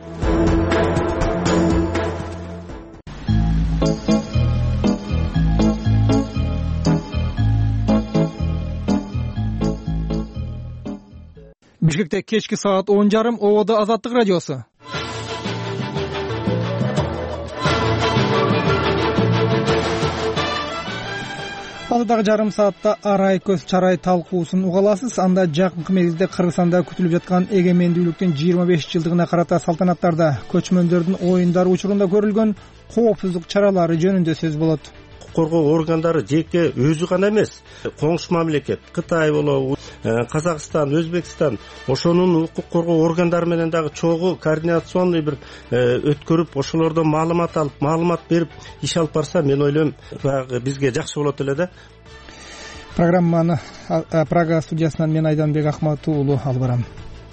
Бишкекте кечки саат 10:30 ободо Азаттык радиосу. Алдагы жарым саатта арай көз чарай талкуусун уга аласыз. Анда жакынкы мезгилде Кыргызстанда күтүлүп жаткан эгемендүүлүктүн 25 жылдыгына карата салтанаттарда көчмөндөрдүн оюндары учурунда көрүлгөн коопсуздук чаралары жөнүндө сөз болот.
Коргоо органдары жеке өзү гана эмес, коңшу мамлекет Кытай болобу, Казакстан, Өзбекстан ошонун укук коргоо органдары менен дагы чогуу координационный бир өткөрүп, ошолордон маалымат алып, маалымат берип иш алып барса, мен ойлойм, бизге жакшы болот эле да.
Программаны Прага студиясынан мен Айданбек Акматуулу алып барам.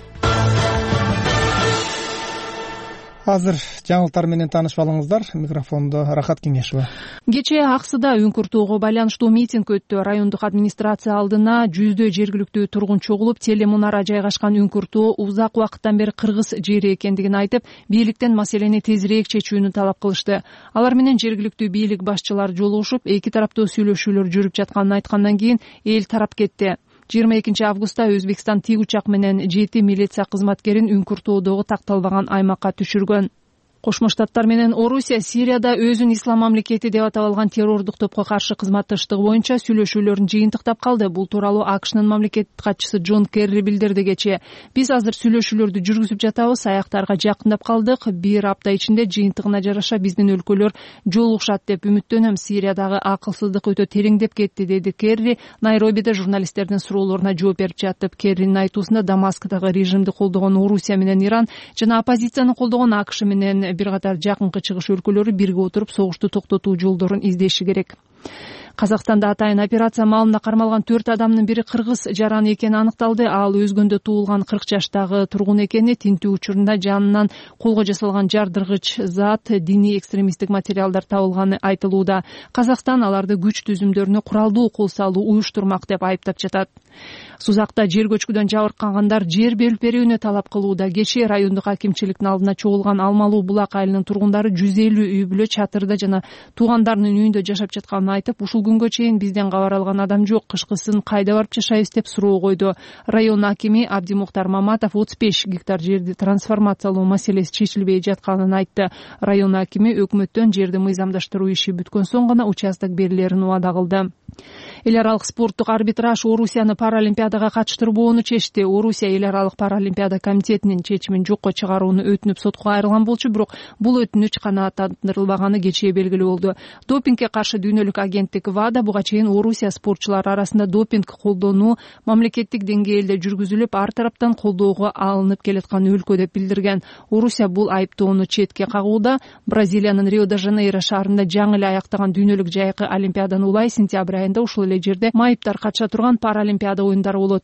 Азыр жаңылыктар менен таанышып алыңыздар. Микрофондо Рахат Кеңешова.
Кечээ Аксыда үңкүртүүгө байланыштуу митинг өттү. Райондук администрация алдына жүздөй жергиликтүү тургун чогулуп, телемунара жайгашкан үңкүртүү узак убакыттан бери кыргыз жери экендигин айтып, бийликтен маселени тезирээк чечүүнү талап кылышты. Алар менен жергиликтүү бийлик башчылары жолугушуп, эки тараптуу сүйлөшүүлөр жүрүп жатканын айткандан кийин эл тарап кетти. 22 августта Өзбекстан тик учак менен 7 милиция кызматкерин үңкүртүүдөгү такталбаган аймакка түшүргөн. Кошмо Штаттар менен Орусия Сирияда өзүн ислам мамлекети деп атап алган террордук топко каршы кызматташтыгы боюнча сүйлөшүүлөрүн жыйынтыктап калды. Бул тууралуу АКШнын мамлекеттик катчысы Джон Керри билдирди кечээ. Биз азыр сүйлөшүүлөрдү жүргүзүп жатабыз, аяктарга жакындап калдык. Бир апта ичинде жыйынтыгына жараша биздин өлкөлөр жолугушат деп үмүттөнөм. Сириядагы акылсыздык өтө тереңдеп кетти, деди Керри. Найробиде журналисттердин суроолоруна жооп берип жатып, Керринин айтуусунда Дамаскдагы режимди колдогон Орусия менен Иран жана оппозицияны колдогон АКШ менен бир катар жакынкы чыгыш өлкөлөрү бирге отуруп согушту токтотуу жолдорун издеши керек. Казакстанда атайын операция маалында кармалган 4 адамдын бири кыргыз жараны экени аныкталды. Ал өзгөндө туулган 40 жаштагы тургун экени, тинтүү учурунда жанынан колго жасалган жардыргыч зат, диний экстремисттик материалдар табылганы айтылууда. Казакстан аларды күч түзүмдөрүнө куралдуу кол салуу уюштурмак деп айыптап жатат. Сузакта жер көчкүдөн жабыркагандар жер берип берүүнү талап кылууда. Кечээ райондук акимчиликтин алдына чогулган Алмалуу Булак айылынын тургундары 150 үй бүлө чатырда жана туугандарынын үйүндө жашап жатканын айтып, ушул күнгө чейин бизден кабар алган адам жок, кышкысын кайда барып жашайбыз деп суроо койду. Район акими Абдимухтар Маматов 35 гектар жерди трансформациялоо маселеси чечилбей жатканын айтты. Район акими өкмөттөн жерди мыйзамдаштыруу иши бүткөн соң гана участок берилерин убада кылды. Эл аралык спорттук арбитраж Орусияны Паралимпиадага катыштырбоону чечти. Орусия Эл аралык Паралимпиада комитетинин чечимин жокко чыгарууну өтүнүп сотко кайрылган болчу, бирок бул өтүнүч канааттандырылбаганы кечээ белгилүү болду. Допингге каршы дүйнөлүк агенттик ВАДА буга чейин Орусия спортчулары арасында допинг колдонуу мамлекеттик деңгээлде жүргүзүлүп, ар тараптан колдоого алынып келаткан өлкө деп билдирген. Орусия бул айыптоону четке кагууда. Бразилиянын Рио-де-Жанейро шаарында жаңы эле аяктаган дүйнөлүк жайкы олимпиаданы улай сентябрь айында ушул эле жерде майыптар катыша турган Паралимпиада оюндары болот.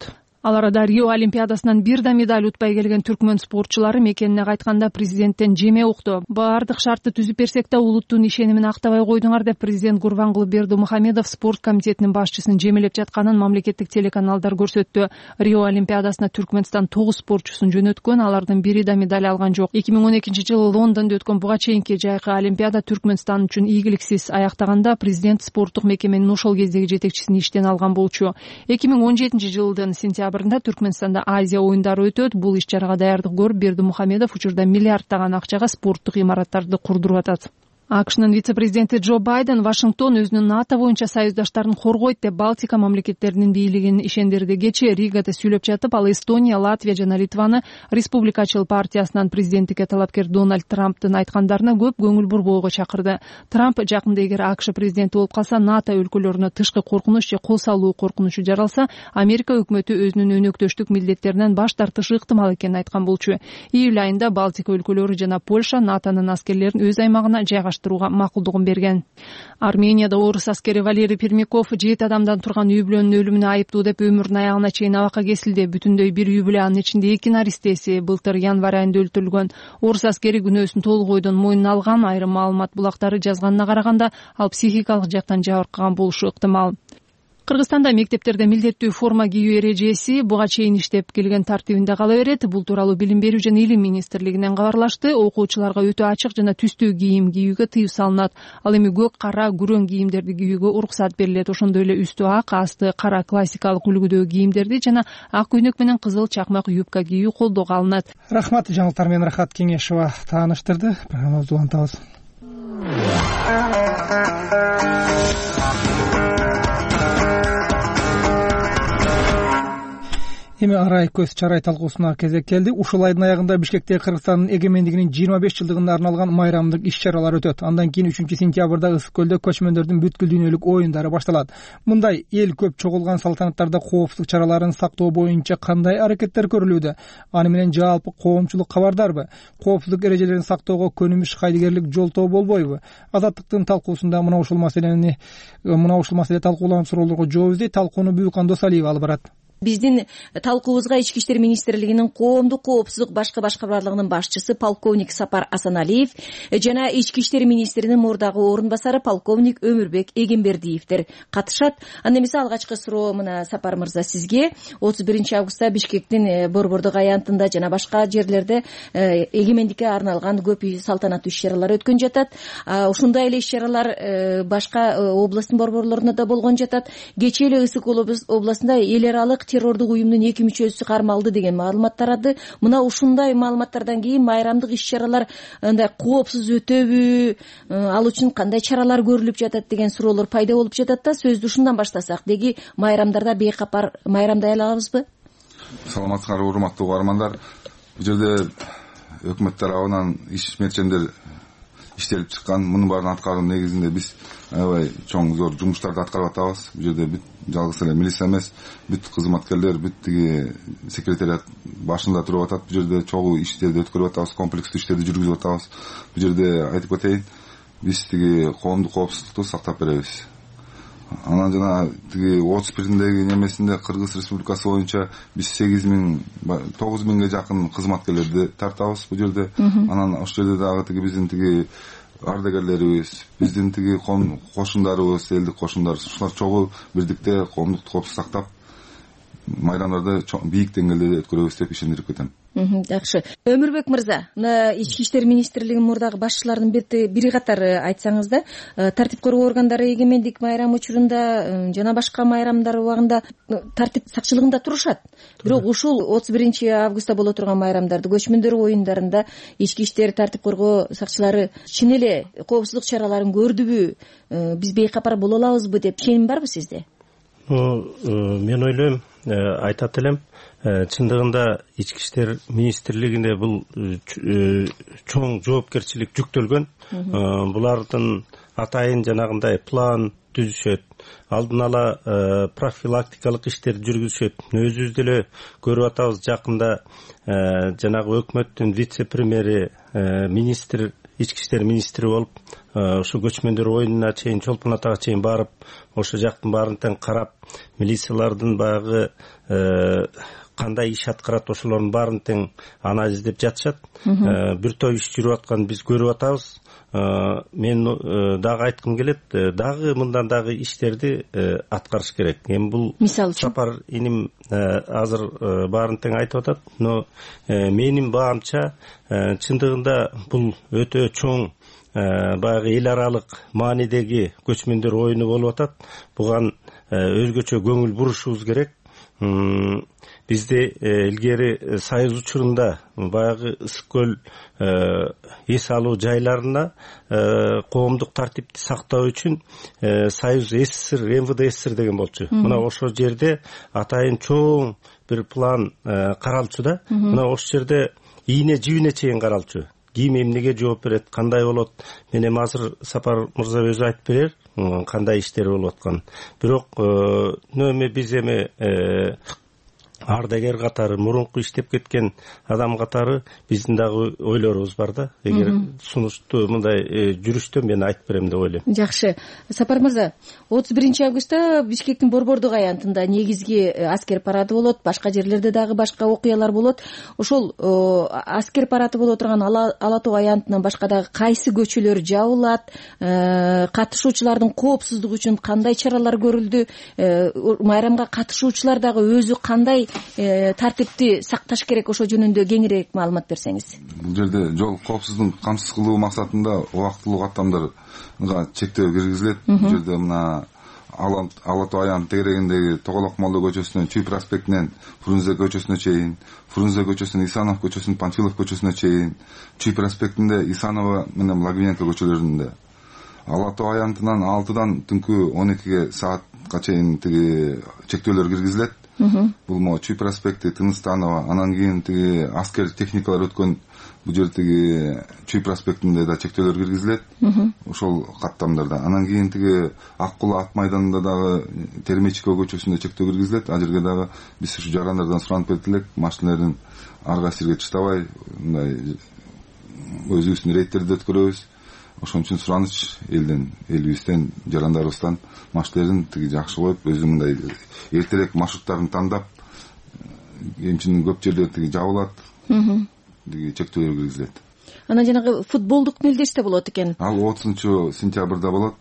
Ал арада Рио Олимпиадасынан бир да медаль утпай келген түркмөн спортчулары мекенине кайтканда президенттен жеме укту. Баардык шартты түзүп берсек да улуттун ишенимин актабай койдуңар деп президент Гурбангулы Бердимухамедов спорт комитетинин башчысын жемелеп жатканын мамлекеттик телеканалдар көрсөттү. Рио Олимпиадасына Түркмөнстан 9 спортчусун жөнөткөн, алардын бири да медаль алган жок. 2012-жылы Лондондо өткөн буга чейинки жайкы Олимпиада Түркмөнстан үчүн ийгиликсиз аяктаганда президент спорттук мекеменин ошол кездеги жетекчисин иштен алган болчу. 2017-жылдын сентябрында Түркмөнстанда Азия оюндары өтөт. Бул иш-чарага даярдык көрүп Бердимухамедов учурда миллиарддаган акчага спорттук имараттарды курдуруп атат. АКШнын вице-президенти Джо Байден Вашингтон өзүнүн НАТО боюнча союздаштарын коргойт деп Балтика мамлекеттеринин бийлигин ишендирди. Кечээ Ригада сүйлөп жатып, ал Эстония, Латвия жана Литваны Республикачыл партиясынан президенттикке талапкер Дональд Трамптын айткандарына көп көңүл бурбоого чакырды. Трамп жакында эгер АКШ президенти болуп калса, НАТО өлкөлөрүнө тышкы коркунуч же кол салуу коркунучу жаралса, Америка өкмөтү өзүнүн өнөктөштүк милдеттеринен баш тартышы ыктымал экенин айткан болчу. Июль айында Балтика өлкөлөрү жана Польша НАТОнун аскерлерин өз аймагына макулдугун берген. Арменияда орус аскери Валерий Пермяков 7 адамдан турган үй бүлөнүн өлүмүнө айыптуу деп өмүрүнүн аягына чейин абакка кесилди. Бүтүндөй бир үй бүлө, анын ичинде 2 наристеси былтыр январь айында өлтүрүлгөн. Орус аскери күнөөсүн толук ойдон мойнуна алган. Айрым маалымат булактары жазганына караганда, ал психикалык жактан жабыркаган болушу ыктымал. Кыргызстанда мектептерде милдеттүү форма кийүү эрежеси буга чейин иштеп келген тартибинде кала берет. Бул тууралуу Билим берүү жана Илим министрлигинен кабарлашты. Окуучуларга өтө ачык жана түстүү кийим кийүүгө тыюу салынат. Ал эми көк, кара, күрөң кийимдерди кийүүгө уруксат берилет. Ошондой эле үстү ак, асты кара классикалык үлгүдөгү кийимдерди жана ак көйнөк менен кызыл чакмак юбка кийүү колдоого алынат. Рахмат, жаңылыктар менен Рахат Кеңешова тааныштырды. Программабызды улантабыз. Эми арай көз чарай талкуусуна кезек келди. Ушул айдын аягында Бишкектеги Кыргызстандын эгемендигинин 25 жылдыгына арналган майрамдык иш-чаралар өтөт. Андан кийин 3-сентябрда Ысык көлдө көчмөндөрдүн бүткүл дүйнөлүк оюндары башталат. Мындай эл көп чогулган салтанаттарда коопсуздук чараларын сактоо боюнча кандай аракеттер көрүлүүдө? Аны менен жалпы коомчулук кабардарбы? Коопсуздук эрежелерин сактоого көнүмүш кайдыгерлик жолтоо болбойбу? Азаттыктын талкуусунда мына ушул маселе талкууланган суроолорго жооп издейт. Талкууну Бүкан Досалиева алып барат.
Биздин талкуубузга Ички иштер министрлигинин коомдук коопсуздук башкы башкармалыгынын башчысы полковник Сапар Асаналиев жана Ички иштер министринин мурдагы орун басары полковник Өмүрбек Эгембердиевдер катышат. Анда эмесе алгачкы суроо мына Сапар мырза сизге. 31-августта Бишкектин Борбордук аянтында жана башка жерлерде эгемендикке арналган көп салтанаттуу иш-чаралар өткөн жатат. Ушундай эле иш-чаралар башка областтын борборлорунда да болгон жатат. Кечээ эле Ысык областында эл аралык террордук уюмдун 2 мүчөсү кармалды деген маалымат тарады. Мына ушундай маалыматтардан кийин майрамдык иш-чаралар андай коопсуз өтөбү, ал үчүн кандай чаралар көрүлүп жатат деген суроолор пайда болуп жатат да. Сөздү ушундан баштасак, деги майрамдарда бейкапар майрамдай алабызбы?
Саламатсыңарбы, урматтуу угармандар. Бул жерде өкмөт тарабынан иш-мерчендер иштелип чыккан. Мунун баарын аткаруу негизинде биз аябай чоң зор жумуштарды аткарып атабыз. Бул жерде бүт жалгыз эле милиция эмес, бүт кызматкерлер, бүт тиги секретариат башында туруп атат. Бул жерде чогуу иштерди өткөрүп атабыз, комплекстүү иштерди жүргүзүп атабыз. Бул жерде айтып кетейин, биз тиги коомдук коопсуздукту сактап беребиз. Анан жана тиги 31-деги немесинде Кыргыз Республикасы боюнча биз 9.000ге жакын кызматкерлерди тартабыз бул жерде. Анан ошол жерде дагы тиги биздин тиги ардагерлерибиз, биздин тиги кошундарыбыз, элдик кошундар, ушулар чогуу бирдикте коомдук коопсуздукту сактап майрамдарды бийик деңгээлде өткөрөбүз деп ишендирип кетем.
Жакшы. Өмүрбек мырза, мына Ички иштер министрлигинин мурдагы башчыларынын бири катары айтсаңыз да, тартип коргоо органдары эгемендик майрам учурунда жана башка майрамдар убагында тартип сакчылыгында турушат. Бирок ушул 31-августта боло турган майрамдарды, көчмөндөр оюндарында ички иштер тартип коргоо сакчылары чын эле коопсуздук чараларын көрдүбү, биз бейкапар боло алабызбы деп ченим барбы сизде?
Мен ойлойм, айтат элем, чындыгында Ички иштер министрлигине бул чоң жоопкерчилик жүктөлгөн. Булардын атайын жанагындай план түзүшөт, алдын ала профилактикалык иштерди жүргүзүшөт. Өзүбүз деле көрүп атабыз, жакында жанагы өкмөттүн вице-премьери министр ички иштер министри болуп ошо көчмөндөр оюнуна чейин Чолпон Атага чейин барып ошо жактын баарын тең карап милициялардын баягы кандай иш аткарат ошолордун баарын тең анализдеп жатышат. Бир топ иш жүрүп атканын биз көрүп атабыз. Мен дагы айткым келет, дагы мындан дагы иштерди аткарыш керек. Эми бул сапар иним азыр баарын тең айтып атат, но менин баамча чындыгында бул өтө чоң баягы эл аралык маанидеги көчмөндөр оюну болуп атат. Буга өзгөчө көңүл бурушубуз керек. Бизде илгери Союз учурунда баягы Ысык көл эс алуу жайларына коомдук тартипти сактоо үчүн Союз СССР, МВД СССР деген болчу. Мына ошол жерде атайын чоң бир план каралчу да. Мына ошол жерде ийне жибине чейин каралчу. Ким эмнеге жооп берет, кандай болот? Мен эми азыр Сапар мырза өзү айтып берер кандай иштер болуп аткан. Бирок эми биз эми ардагер катары, мурунку иштеп кеткен адам катары биздин дагы ойлорубуз бар да. Эгер сунушту мындай жүрүштө мен айтып берем деп ойлойм.
Жакшы. Сапар мырза, 31-августта Бишкектин Борбордук аянтында негизги аскер парады болот, башка жерлерде дагы башка окуялар болот. Ошол аскер парады боло турган Ала Тоо аянтынан башка дагы кайсы көчөлөр жабылат, катышуучулардын коопсуздугу үчүн кандай чаралар көрүлдү, майрамга катышуучулар дагы өзү кандай тартипти сакташ керек, ошо жөнүндө кеңирээк маалымат берсеңиз.
Бул жерде жол коопсуздугун камсыз кылуу максатында убактылуу каттамдарга чектөө киргизилет. Бул жерде мына Ала Тоо аянт тегерегиндеги Тоголок Молдо көчөсүнөн Чүй проспектинен Фрунзе көчөсүнө чейин, Фрунзе көчөсүнөн Исанов көчөсүнөн Панфилов көчөсүнө чейин, Чүй проспектинде Исанова менен Лагвиненко көчөлөрүндө, Ала Тоо аянтынан 6-дан түнкү 12 саатка чейин тиги чектөөлөр киргизилет. Бул мо Чүй проспекти, Тыныстанова, анан кийин тиги аскер техникалар өткөн бул жердеги Чүй проспектинде да чектөөлөр киргизилет. Ошол каттамдарда. Анан кийин тиги Ак Кула ат майданында дагы Термечко көчөсүндө чектөө киргизилет. Ал жерге дагы биз ушу жарандардан суранып кетти элек, машиналардын ар кайсы жерге чыктабай, мындай өзүбүздүн рейдтерди өткөрөбүз. Ошон үчүн сураныч элибизден, жарандарыбыздан машиналарын тиги жакшы коюп, өзү мындай эртерээк маршруттарын тандап, эмчинин көп жерлери тиги жабылат, тиги чектөөлөр киргизилет.
Анан жанагы футболдук мелдеш да болот экен.
Ал 30-сентябрда болот.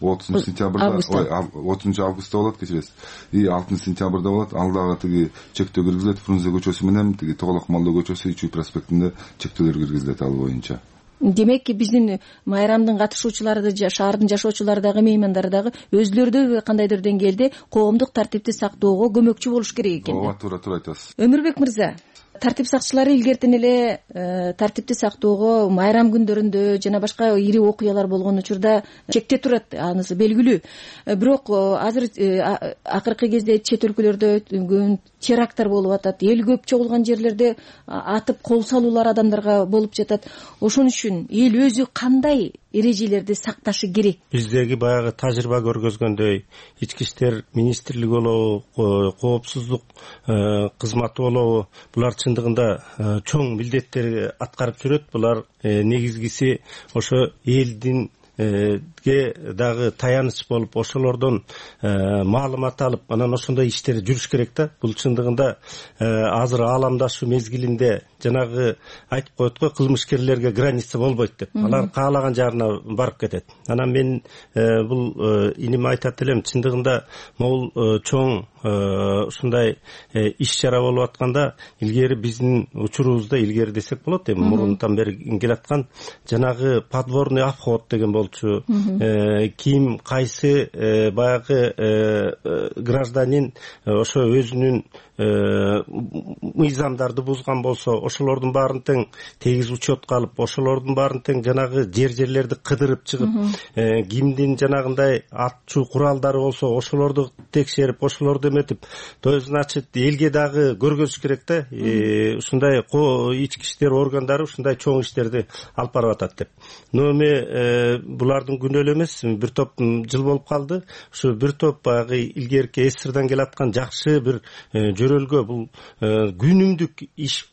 30-августта болот, кечиресиз. И 6-сентябрда болот. Ал дагы тиги чектөө киргизилет. Фрунзе көчөсү менен тиги Тоголок Молдо көчөсү, Чүй проспектинде чектөөлөр киргизилет ал боюнча.
Демек, биздин майрамдын катышуучулары, шаардын жашоочулары дагы, меймандары дагы өзлөрү кандайдыр деңгээлде коомдук тартипти сактоого көмөкчү болуш керек экен.
Ооба, туура айтасыз.
Өмүрбек мырза, тартип сакчылары илгертен эле тартипти сактоого майрам күндөрүндө жана башка ири окуялар болгон учурда чектеп турат, анысы белгилүү. Бирок азыр акыркы кезде чет өлкөлөрдө теракттар болуп атат, эл көп чогулган жерлерде атып кол салуулар адамдарга болуп жатат. Ошон үчүн эл өзү кандай эрежелерди сакташы керек?
Биздеги баягы тажрыйба көргөзгөндөй, ички иштер министрлиги болобу, коопсуздук кызматы болобу, булар чындыгында чоң милдеттерди аткарып жүрөт. Булар негизгиси ошо элдин дагы таяныч болуп, ошолордон маалымат алып, анан ошондой иштер жүрүш керек да. Бул чындыгында азыр ааламдашуу мезгилинде жанагы айтып коет го, кылмышкерлерге граница болбойт деп. Алар каалаган жагына барып кетет. Анан мен бул иним айтат элем, чындыгында могул чоң ушундай иш чара болуп атканда, илгери биздин учурубузда, илгери десек болот, эми мурунтан бери келаткан жанагы подворный обход деген болчу. Ким кайсы баягы гражданин ошо өзүнүн мыйзамдарды бузган болсо, ошолордун баарын тең тегиз учетко алып, ошолордун баарын тең жанагы жерлерди кыдырып чыгып, кимдин жанагындай атчу куралдары болсо, ошолорду текшерип, ошолорду эметип, то значит элге дагы көргөзүш керек да. Ушундай ички иштер органдары ушундай чоң иштерди алып барып атат деп. Но эми булардын күнөөлүү эмес, бир топ жыл болуп калды. Ушу бир топ баягы илгерки СССРдан келаткан жакшы бир жөрөлгө, бул күнүмдүк иш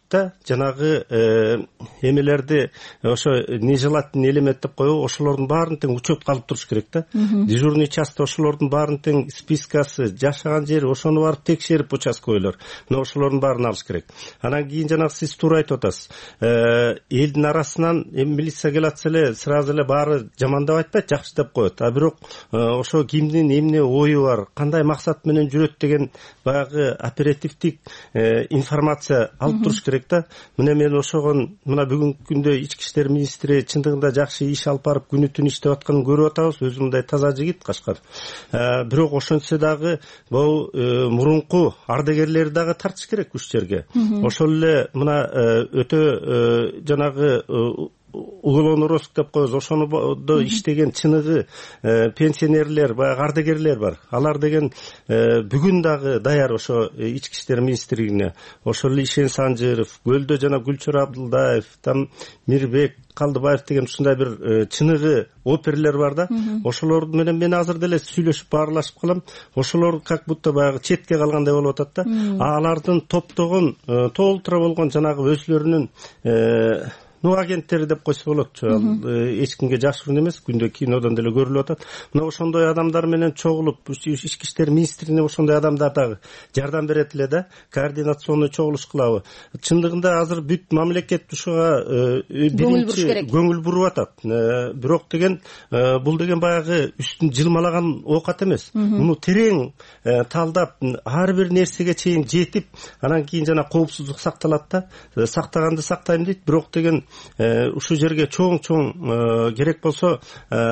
да жанагы эмелерди ошо нежелательный элемент деп коебу, ошолордун баарын тең учет калып туруш керек да. Дежурный часть ошолордун баарын тең спискасы, жашаган жери, ошону барып текшерип участковыйлар. Мына ошолордун баарын алыш керек. Анан кийин жанагы сиз туура айтып атасыз. Элдин арасынан милиция келатса эле сразу эле баары жамандап айтпайт, жакшы деп коет. А бирок ошо кимдин эмне ою бар, кандай максат менен жүрөт деген баягы оперативдик информация алып туруш керек да. Мына мен ошогон мына бүгүнкү күндө ички иштер министри чындыгында жакшы иш алып барып күнү түн иштеп атканын көрүп атабыз. Өзү мындай таза жигит Кашкар. Бирок ошентсе дагы бул мурунку ардагерлерди дагы тартыш керек үч жерге. Ошол эле мына өтө жанагы уголовный розыск деп коебуз, ошондо иштеген чыныгы пенсионерлер, баягы ардагерлер бар. Алар деген бүгүн дагы даяр ошо ички иштер министрлигине. Ошол эле Ишен Санжыров, Көлдө жана Гүлчөр Абдылдаев, там Мирбек Калдыбаев деген ушундай бир чыныгы оперлер бар да. Ошолор менен мен азыр деле сүйлөшүп баарлашып калам. Ошолор как будто баягы четке калгандай болуп атат да. Алардын топтогон толтура болгон жанагы өзлөрүнүн агенттери деп койсо болот. Эч кимге жашыруун эмес, күндө кинодон деле көрүлүп атат. Мына ошондой адамдар менен чогулуп, ички иштер министрине ошондой адамдар дагы жардам берет эле да, координационный чогулуш кылабы. Чындыгында азыр бүт мамлекет ушуга биринчи көңүл буруп атат. Бирок деген бул деген баягы үстүн жылмалаган оокат эмес. Муну терең талдап, ар бир нерсеге чейин жетип, анан кийин жана коопсуздук сакталат да. Сактаганды сактайм дейт, бирок деген ушул жерге чоң керек болсо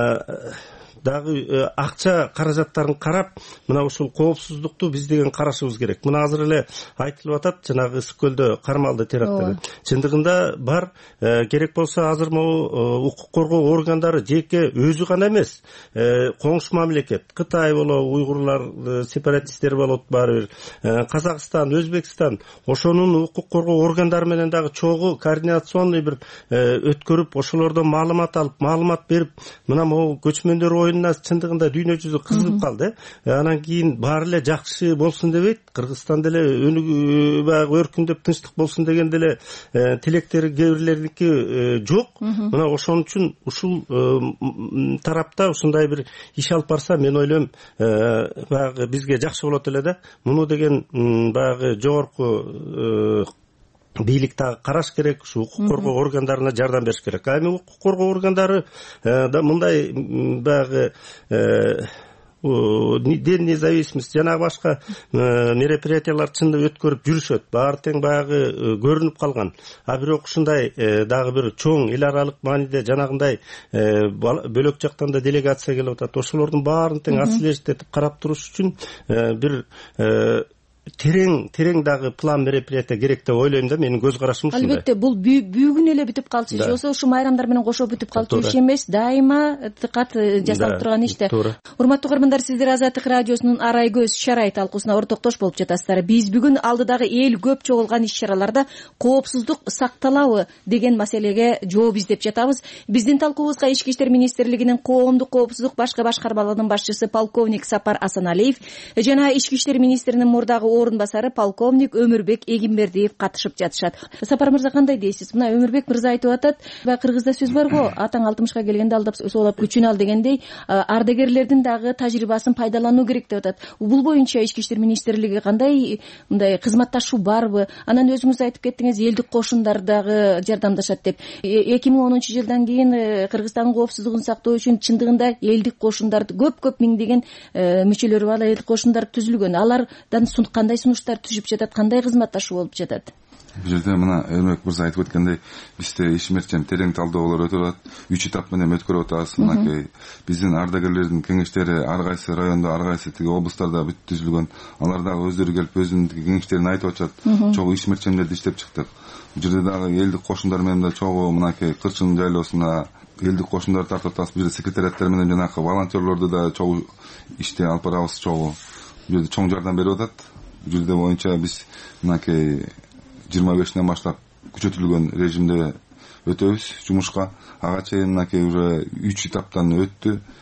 дагы акча каражаттарын карап, мына ушул коопсуздукту биз деген карашыбыз керек. Мына азыр эле айтылып атат, жанагы Ысык көлдө кармалды теракты. Чындыгында бар, керек болсо азыр могу укук коргоо органдары жеке өзү гана эмес, коңшу мамлекет, Кытай болобу, уйгурлар сепаратисттер болот баары бир, Казакстан, Өзбекстан, ошонун укук коргоо органдары менен дагы чогуу координационный бир өткөрүп, ошолордон маалымат алып, маалымат берип, мына могу көчмөндөр оюнуна чындыгында дүйнө жүзү кызыгып калды. Анан кийин баары эле жакшы болсун дебейт, Кыргызстан деле баягы өркүндөп тынчтык болсун деген деле тилектери кээ бирлердики жок. Мына ошон үчүн ушул тарапта ушундай бир иш алып барса, мен ойлойм баягы бизге жакшы болот эле да. Муну деген баягы жогорку бийлик дагы караш керек, ушу укук коргоо органдарына жардам бериш керек. Эми укук коргоо органдары да мындай баягы ден независимость жана башка мероприятиялар чында өткөрүп жүрүшөт. Баары тең баягы көрүнүп калган. А бирок ушундай дагы бир чоң эл аралык мааниде жанагындай бөлөк жактан да делегация келип атат. Ошолордун баарын тең отслеживать карап туруш үчүн бир терең дагы план мероприятия керек деп ойлойм да. Менин көз карашым ушундай.
Албетте, бул бүгүн эле бүтүп калчу иш болсо, ушу майрамдар менен кошо бүтүп калчу иш эмес, дайыма дыкат жасалып турган иште. Урматтуу угармандар, сиздер Азаттык радиосунун арай көз шарай талкуусуна ортоктош болуп жатасыздар. Биз бүгүн алдыдагы эл көп чогулган иш-чараларда коопсуздук сакталабы деген маселеге жооп издеп жатабыз. Биздин талкуубузга Ички иштер министрлигинин коомдук коопсуздук башкы башкармалыгынын башчысы полковник Сапар Асаналиев жана Ички иштер министринин мурдагы орун басары полковник Өмүрбек Эгимбердиев катышып жатышат. Сапар мырза, кандай дейсиз? Мына Өмүрбек мырза айтып атат, кыргызда сөз бар го, атаң 60ка келгенде алдап соолап күчүн ал дегендей, ардагерлердин дагы тажрыйбасын пайдалануу керек деп атат. Бул боюнча Ички иштер министрлиги кандай мындай кызматташуу барбы? Анан өзүңүз айтып кеттиңиз, элдик кошундар дагы жардамдашат деп. 2010-жылдан кийин Кыргызстандын коопсуздугун сактоо үчүн чындыгында элдик кошундар көп миңдеген мүчөлөрү бар элдик кошундар түзүлгөн. Алардан кандай сунуштар түшүп жатат, кандай кызматташуу болуп жатат?
Бул жерде мына Өмүрбек мырза айтып өткөндөй, бизде ишмерчен терең талдоолор өтүп атат. 3 этап менен өткөрүп атабыз. Мынакей биздин ардагерлердин кеңештери ар кайсы райондо, ар кайсы тиги облустарда бүт түзүлгөн. Алар дагы өздөрү келип өзүнүн кеңештерин айтып атышат. Чогуу ишмерчендерди иштеп чыктык. Бул жерде дагы элдик кошундар менен да чогуу мынакей Кырчын жайлоосуна элдик кошундар тартып атабыз. Бул жерде секретариаттар менен жанагы волонтерлорду да чогуу иште алып барабыз. Чогуу бул жерде чоң жардам берип атат. Бул жерде боюнча биз мынакей 25-нен баштап күчөтүлгөн режимде өтөбүз жумушка. Ага чейин мынакей уже 3 этаптан өттү.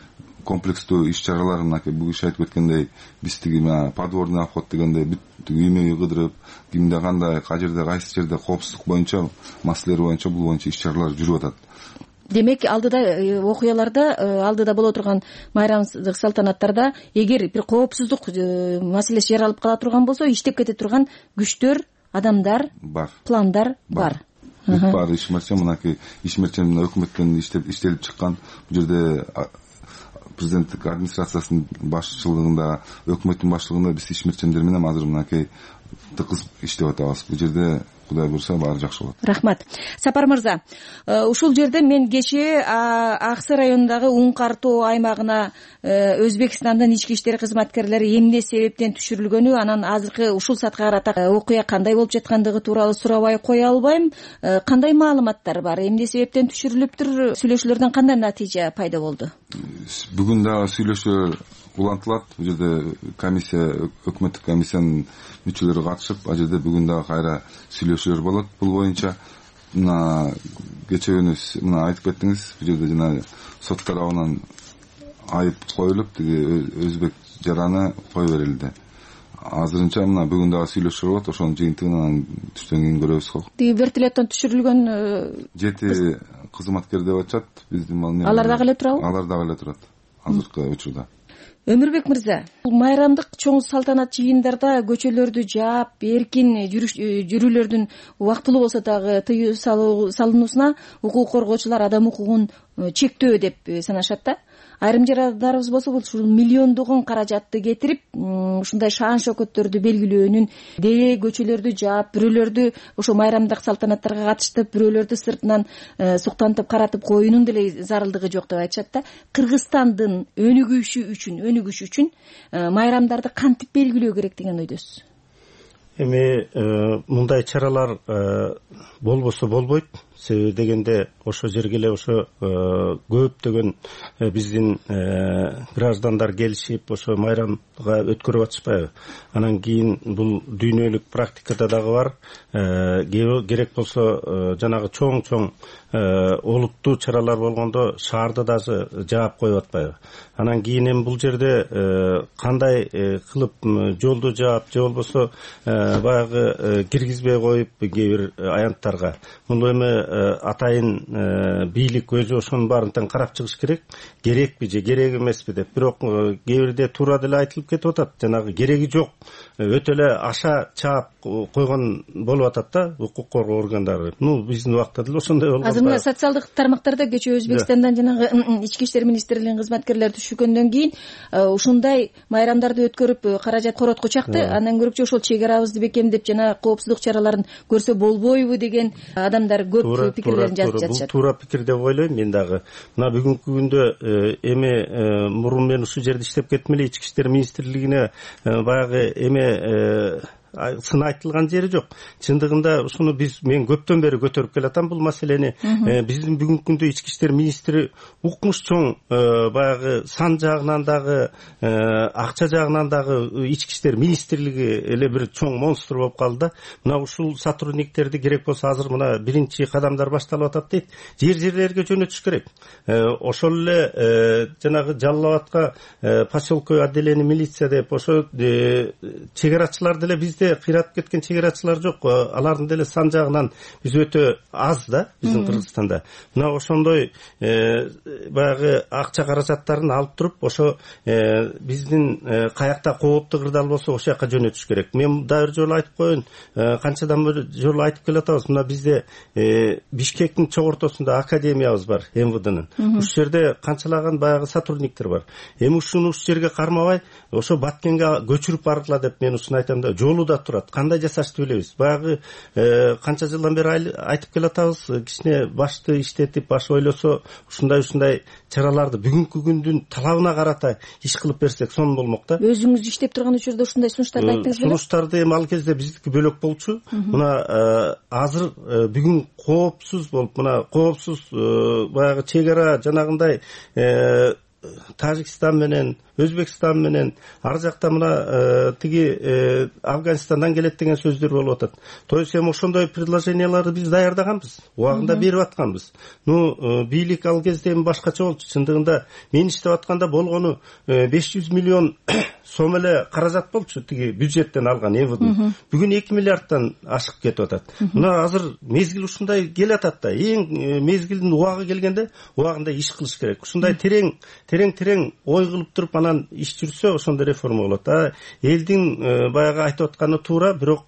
комплекстүү иш чаралар, мынакей бул киши айтып кеткендей, биз тиги подворный обход дегендей бүт үймө үй кыдырып, кимде кандай, жерде кайсы жерде коопсуздук боюнча, маселелер боюнча бул боюнча иш чаралар жүрүп атат.
Демек, алдыда окуяларда, алдыда боло турган майрамдык салтанаттарда эгер бир коопсуздук маселеси жаралып кала турган болсо, иштеп кете турган күчтөр, адамдар бар, пландар бар.
Бүт баары ишмерчен, мынакей ишмерчен өкмөттөн иштелип чыккан. Бул жерде президенттик администрациясынын башчылыгында, өкмөттүн башчылыгында биз ишмерчендер менен азыр мынакей тыкыз иштеп атабыз. Бул жерде Кудай буйрса баары жакшы болот.
Рахмат. Сапар мырза, ушул жерде мен кечээ Аксы районундагы Уңкар тоо аймагына Өзбекстандын ички иштер кызматкерлери эмне себептен түшүрүлгөнү, анан азыркы ушул саатка карата окуя кандай болуп жаткандыгы тууралуу сурабай кое албайм. Кандай маалыматтар бар? Эмне себептен түшүрүлүптүр? Сүйлөшүүлөрдөн кандай натыйжа пайда болду?
Бүгүн дагы сүйлөшүүлөр улантылат. Бул жерде комиссия, өкмөттүк комиссиянын мүчөлөрү катышып, ал жерде бүгүн дагы кайра сүйлөшүүлөр болот. Бул боюнча мына кечээ мына айтып кеттиңиз, бул жерде жана сот тарабынан айып коюлуп, тиги өзбек жараны кое берилди. Азырынча мына бүгүн дагы сүйлөшүүлөр болот, ошонун жыйынтыгын түштөн кийин көрөбүз го. Тиги
вертолеттон түшүрүлгөн
7 кызматкер деп атышат. Биздин
алар дагы эле турабы?
Алар дагы эле турат азыркы учурда.
Өмүрбек мырза, майрамдык чоң салтанат жыйындарда көчөлөрдү жаап, эркин жүрүүлөрдүн убактылуу болсо дагы тыюу салынуусуна укук коргоочулар адам укугун чектөө деп санашат да. Айрым жарандарыбыз болсо ушул миллиондогон каражатты кетирип, ушундай шаан шөкөттөрдү белгилөөнүн, деле көчөлөрдү жаап, бирөөлөрдү ошо майрамдык салтанаттарга катыштып, бирөөлөрдү сыртынан суктантып каратып коюунун деле зарылдыгы жок деп айтышат да. Кыргызстандын өнүгүшү үчүн майрамдарды кантип белгилөө керек деген ойдосуз?
Эми мындай чаралар болбосо болбойт. Себеби дегенде ошо жерге эле ошо көптөгөн биздин граждандар келишип, ошо майрамга өткөрүп атышпайбы? Анан кийин бул дүйнөлүк практикада дагы бар. Керек болсо жанагы чоң олуттуу чаралар болгондо шаарды даже жаап коюп атпайбы? Анан кийин эми бул жерде кандай кылып жолду жаап, же болбосо баягы киргизбей коюп кээ бир аянттарга. Муну эми атайын бийлик өзү ошонун баарын тең карап чыгыш керек. Керекпи же керек эмеспи деп. Бирок кээ бирде туура деле айтылып кетип атат. Жанагы кереги жок. Өтө эле аша чаап койгон болуп атат да укук коргоо органдары. Биздин убакта деле ошондой болгон.
Азыр мына социалдык тармактарда кечээ Өзбекстандан жанагы ички иштер министрлигинин кызматкерлери түшүргөндөн кийин ушундай майрамдарды өткөрүп каражат коротко чакты. Андан көрүкчү ошол чек арабызды бекемдеп жана коопсуздук чараларын көрсө болбойбу деген адамдар көп пикирлерин жазып жатышат.
Бул туура пикир деп ойлойм мен дагы. Мына бүгүнкү күндө эми мурун мен ушул жерде иштеп кеттим эле, ички иштер министрлигине баягы эме сын айтылган жери жок. Чындыгында ушуну мен көптөн бери көтөрүп келатам бул маселени. Биздин бүгүнкү күндө ички иштер министри укмуш чоң, баягы сан жагынан дагы, акча жагынан дагы ички иштер министрлиги эле бир чоң монстр болуп калды да. Мына ушул сотрудниктерди керек болсо азыр мына биринчи кадамдар башталып атат дейт. Жерлерге жөнөтүш керек. Ошол эле жанагы Жалал Абадка поселковый отделение милиция деп ошо чегарачылар деле бизде кыйратып кеткен чегарачылар жок. Алардын деле сан жагынан биз өтө аз да биздин Кыргызстанда. Мына ошондой баягы акча каражаттарын алып туруп, ошо биздин каякта кооптуу кырдаал болсо ошол жака жөнөтүш керек. Мен дагы бир жолу айтып коеюн, канчадан бери жолу айтып келатабыз. Мына бизде Бишкектин чогортосунда академиябыз бар, МВДнын. Ушул жерде канчалаган баягы сотрудниктер бар. Эми ушуну ушул жерге кармабай, ошо Баткенге көчүрүп баргыла деп мен ушуну айтам да. Жолу да турат. Кандай жасашты билебиз. Баягы канча жылдан бери айтып келатабыз. Кичине башты иштетип, баш ойлосо ушундай чараларды бүгүнкү күндүн талабына карата иш кылып берсек сонун болмок да.
Өзүңүз иштеп турган учурда ушундай сунуштарды айттыңыз беле?
Сунуштарды эми ал кезде биздики бөлөк болчу. Мына азыр бүгүн коопсуз болуп, мына коопсуз баягы чек ара жанагындай Тажикстан менен, Өзбекстан менен, ар жакта мына тиги Афганистандан келет деген сөздөр болуп атат. То есть эми ошондой предложенияларды биз даярдаганбыз, убагында берип атканбыз. Бийлик ал кезде эми башкача болчу. Чындыгында мен иштеп атканда болгону 500 миллион сом эле каражат болчу тиги бюджеттен алган ЭВД. Бүгүн 2 миллиардтан ашык кетип атат. Мына азыр мезгил ушундай келатат да. Эң мезгилдин убагы келгенде убагында иш кылыш керек. Ушундай терең ой кылып туруп анан иш жүрсө ошондой реформа болот. Элдин баягы айтып атканы туура, бирок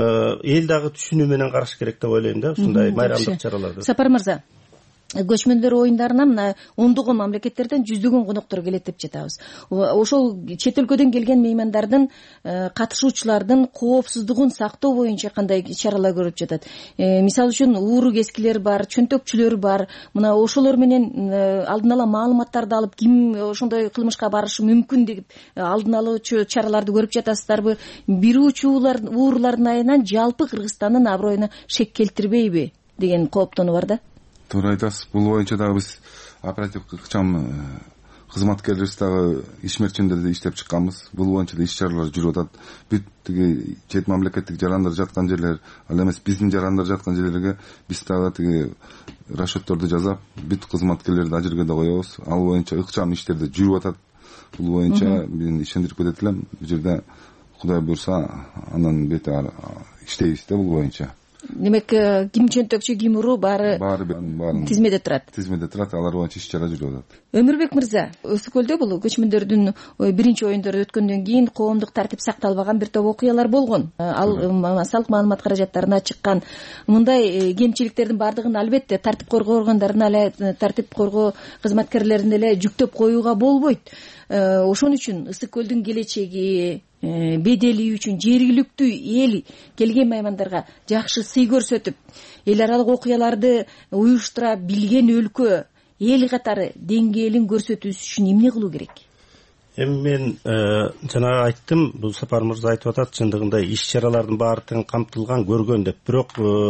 эл дагы түшүнүү менен караш керек деп ойлойм да, ушундай майрамдык чараларды.
Сапар мырза, көчмөндөр оюндарына мына ондогон мамлекеттерден жүздөгөн коноктор келет деп жатабыз. Ошол чет өлкөдөн келген меймандардын, катышуучулардын коопсуздугун сактоо боюнча кандай чаралар көрүп жатат? Мисалы үчүн ууру кескилер бар, чөнтөкчүлөр бар. Мына ошолор менен алдын ала маалыматтарды алып, ким ошондой кылмышка барышы мүмкүн деп алдын алуучу чараларды көрүп жатасыздарбы? Бирүүчү уурулардын айынан жалпы Кыргызстандын аброюна шек келтирбейби деген кооптонуу бар да.
Туура айтасыз. Бул боюнча дагы биз оперативдик ыкчам кызматкерлерибиз дагы ишмерчиндерде иштеп чыкканбыз. Бул боюнча да иш-чаралар жүрүп атат. Бүт тиги чет мамлекеттик жарандар жаткан жерлер, ал эмес биздин жарандар жаткан жерлерге биз дагы тиги расчетторду жасап, бүт кызматкерлерди ал жерге да коебуз. Ал боюнча ыкчам иштерде жүрүп атат. Бул боюнча мен ишендирип кетет элем. Бул жерде Кудай буйрса андан бетер иштейбиз да бул боюнча.
Демек, ким чөнтөкчү, ким уру баары тизмеде турат.
Тизмеде турат, алар боюнча иш-чара жүрүп атат.
Өмүрбек мырза, Өсү көлдө бул көчмөндөрдүн биринчи оюндору өткөндөн кийин коомдук тартип сакталбаган бир топ окуялар болгон. Ал салык маалымат каражаттарына чыккан. Мындай кемчиликтердин баардыгын албетте тартип коргоо органдарына эле, тартип коргоо кызматкерлерине эле жүктөп коюуга болбойт. Ошон үчүн Ысык көлдүн келечеги, бедели үчүн жергиликтүү эл келген меймандарга жакшы сый көрсөтүп, эл аралык окуяларды уюштура билген өлкө, эл катары деңгээлин көрсөтүүсү үчүн эмне кылуу керек?
Эми мен жана айттым, бул Сапар мырза айтып атат, чындыгында иш-чаралардын баары тең камтылган, көргөн деп. Бирок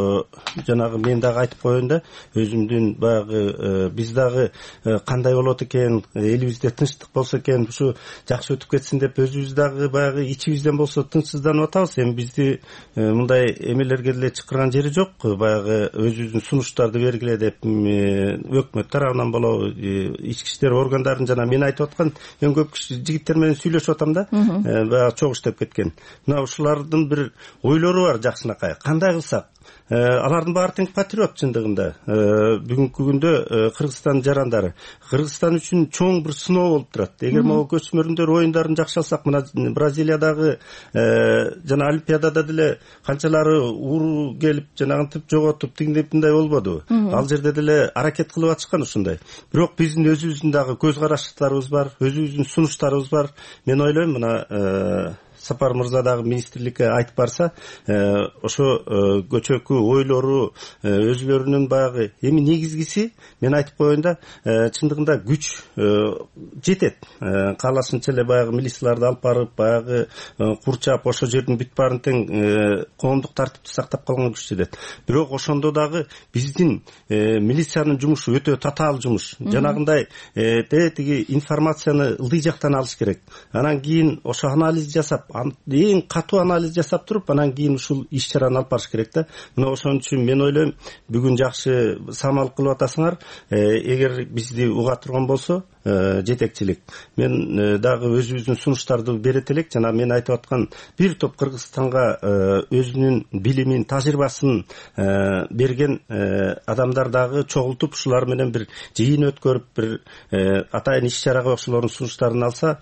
жанагы мен дагы айтып коеюн да, өзүмдүн баягы биз дагы кандай болот экен, элибизде тынчтык болсо экен, ушу жакшы өтүп кетсин деп өзүбүз дагы баягы ичибизден болсо тынчсызданып атабыз. Эми бизди мындай эмелерге деле чакырган жери жок. Баягы өзүбүздүн сунуштарды бергиле деп өкмөт тарабынан болобу, ички иштер органдарын жана мен айтып аткан эң көп жигиттер менен сүйлөшүп атам да, баягы чогуу иштеп кеткен. Мына ушулардын бир ойлору бар жакшынакай. Кандай кылсак? Алардын баары тең патриот чындыгында. Бүгүнкү күндө Кыргызстан жарандары Кыргызстан үчүн чоң бир сыноо болуп турат. Эгер могу көчмөндөр оюндарын жакшы алсак, мына Бразилиядагы жана Олимпиадада деле канчалары ууру келип, жанагынтип жоготуп, тигиндей мындай болбоду. Ал жерде деле аракет кылып атышкан ушундай. Бирок биздин өзүбүздүн дагы көз караштарыбыз бар, өзүбүздүн сунуштарыбыз бар. Мен ойлойм, мына Сапар мырза дагы министрликке айтып барса, ошо көчөкү ойлору өзүлөрүнүн баягы эми негизгиси, мен айтып коеюн да, чындыгында күч жетет. Каалашынча эле баягы милицияларды алып барып, баягы курчап, ошо жердин бүт баарын тең коомдук тартипти сактап калган күч жетет. Бирок ошондо дагы биздин милициянын жумушу өтө татаал жумуш. Жанагындай тиги информацияны ылдый жактан алыш керек. Анан кийин ошо анализ жасап, эң катуу анализ жасап туруп, анан кийин ушул иш-чараны алып барыш керек да. Мына ошон үчүн мен ойлойм, бүгүн жакшы самалык кылып атасыңар. Эгер бизди уга турган болсо, жетекчилик. Мен дагы өзүбүздүн сунуштарды берет элек, жана мен айтып аткан бир топ Кыргызстанга өзүнүн билимин, тажрыйбасын берген адамдар дагы чогултуп, ушулар менен бир жыйын өткөрүп, бир атайын иш-чарага ошолордун сунуштарын алса,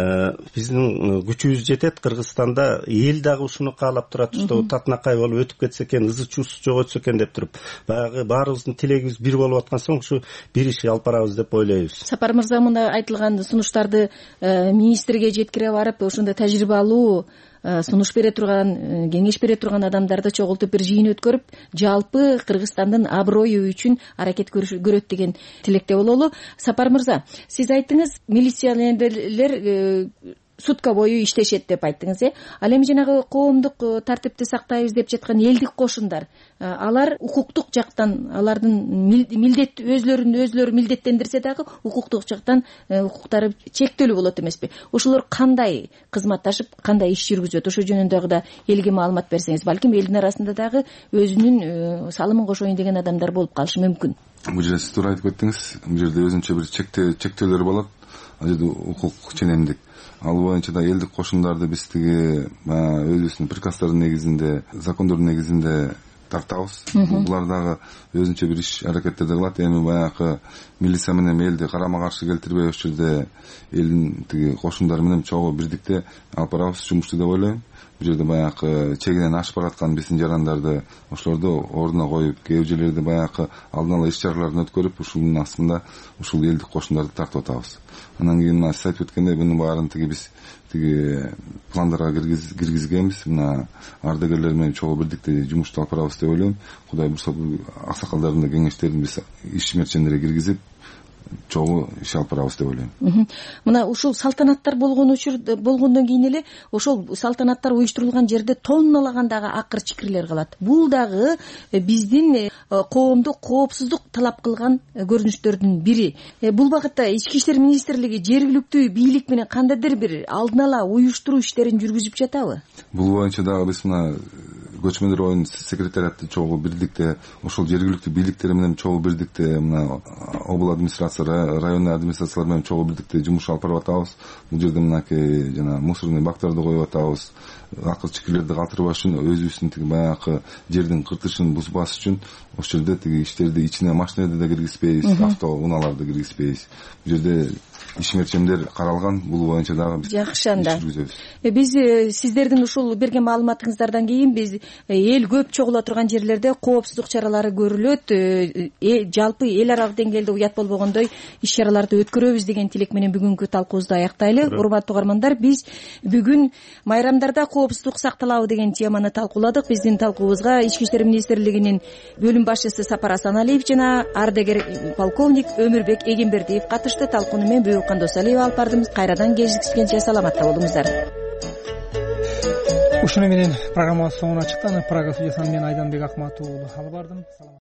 биздин күчүбүз жетет. Кыргызстанда эл дагы ушуну каалап турат, что татынакай болуп өтүп кетсе экен, ызы чуусу жок өтсө экен деп туруп, баягы баарыбыздын тилегибиз бир болуп аткан соң ушу бир иш алып барабыз деп ойлойбуз.
Сапар мырза, мында айтылган сунуштарды министрге жеткире барып, ошондой тажрыйбалуу сунуш бере турган, кеңеш бере турган адамдарды чогултуп бир жыйын өткөрүп, жалпы Кыргызстандын аброю үчүн аракет көрөт деген тилекте бололу. Сапар мырза, сиз айттыңыз, милиционерлер сутка бою иштешет деп айттыңыз. Ал эми жанагы коомдук тартипти сактайбыз деп жаткан элдик кошундар, алар укуктук жактан алардын милдет өзлөрү милдеттендирсе дагы укуктук жактан укуктары чектелүү болот эмеспи? Ошолор кандай кызматташып, кандай иш жүргүзөт? Ошол жөнүндө дагы элге маалымат берсеңиз, балким элдин арасында дагы өзүнүн салымын кошоюн деген адамдар болуп калышы мүмкүн.
Бул жерде сиз туура айтып кеттиңиз. Бул жерде өзүнчө бир чектөөлөр болот. Ал жерде укук ченемдик. Ал боюнча да элдик кошундарды биз тиги өзүбүздүн приказдардын негизинде, закондордун негизинде тартабыз. Булар дагы өзүнчө бир иш аракеттерди кылат. Эми баягы милиция менен элди карама каршы келтирбей ошол жерде элдин тиги кошундары менен чогуу бирдикте алып барабыз жумушту деп ойлойм. Бул жерде баягы чегинен ашып бараткан биздин жарандарды ошолорду ордуна коюп, кээ бир жерлерде баягы алдын ала иш чараларды өткөрүп, ушунун астында ушул элдик кошундарды тартып атабыз. Анан кийин сиз айтып өткөндөй мунун баарын биз пландарга киргизгенбиз. Мына ардагерлер менен чогуу бирдикте жумушту алып барабыз деп ойлойм. Кудай бурса аксакалдардын да кеңештерин биз иш мерчендерге киргизип чогуу иш алып барабыз деп ойлойм.
Мына ушул салтанаттар болгондон кийин эле ошол салтанаттар уюштурулган жерде тонналагандагы акыр чикирлер калат. Бул дагы биздин коомду коопсуздук талап кылган көрүнүштөрдүн бири. Бул багытта Ички иштер министрлиги жергиликтүү бийлик менен кандайдыр бир алдын ала уюштуруу иштерин жүргүзүп жатабы?
Бул боюнча дагы биз мына көчмөндөр оюн секретариаты чогуу бирдикте ошол жергиликтүү бийликтер менен чогуу бирдикте мына обл администрация, районный администрациялар менен чогуу бирдикте жумуш алып барып атабыз. Бул жерде мынакей жана мусорный бактарды коюп атабыз. Акыр чикирлерди калтырбаш үчүн өзүбүздүн тиги баягы жердин кыртышын бузбаш үчүн ошол жерде тиги иштерди ичине машиналарды да киргизбейбиз, автоунааларды киргизбейбиз. Бул жерде ишмерчемдер каралган. Бул боюнча дагы
жакшы анда. Биз сиздердин ушул берген маалыматыңыздардан кийин биз эл көп чогула турган жерлерде коопсуздук чаралары көрүлөт, жалпы эл аралык деңгээлде уят болбогондой иш чараларды өткөрөбүз деген тилек менен бүгүнкү талкуубузду аяктайлы. Урматтуу угармандар, биз бүгүн майрамдарда коопсуздук сакталабы деген теманы талкууладык. Биздин талкуубузга Ички иштер министрлигинин бөлүм башчысы Сапар Асаналиев жана ардагер полковник Өмүрбек Эгембердиев катышты. Талкууну мен Кандосалиева алып бардым. Кайрадан кездешкенче саламатта болуңуздар.
Ушуну менен программабыз соңуна чыкты. Программа студиясынан мен Айданбек Акматов алып бардым.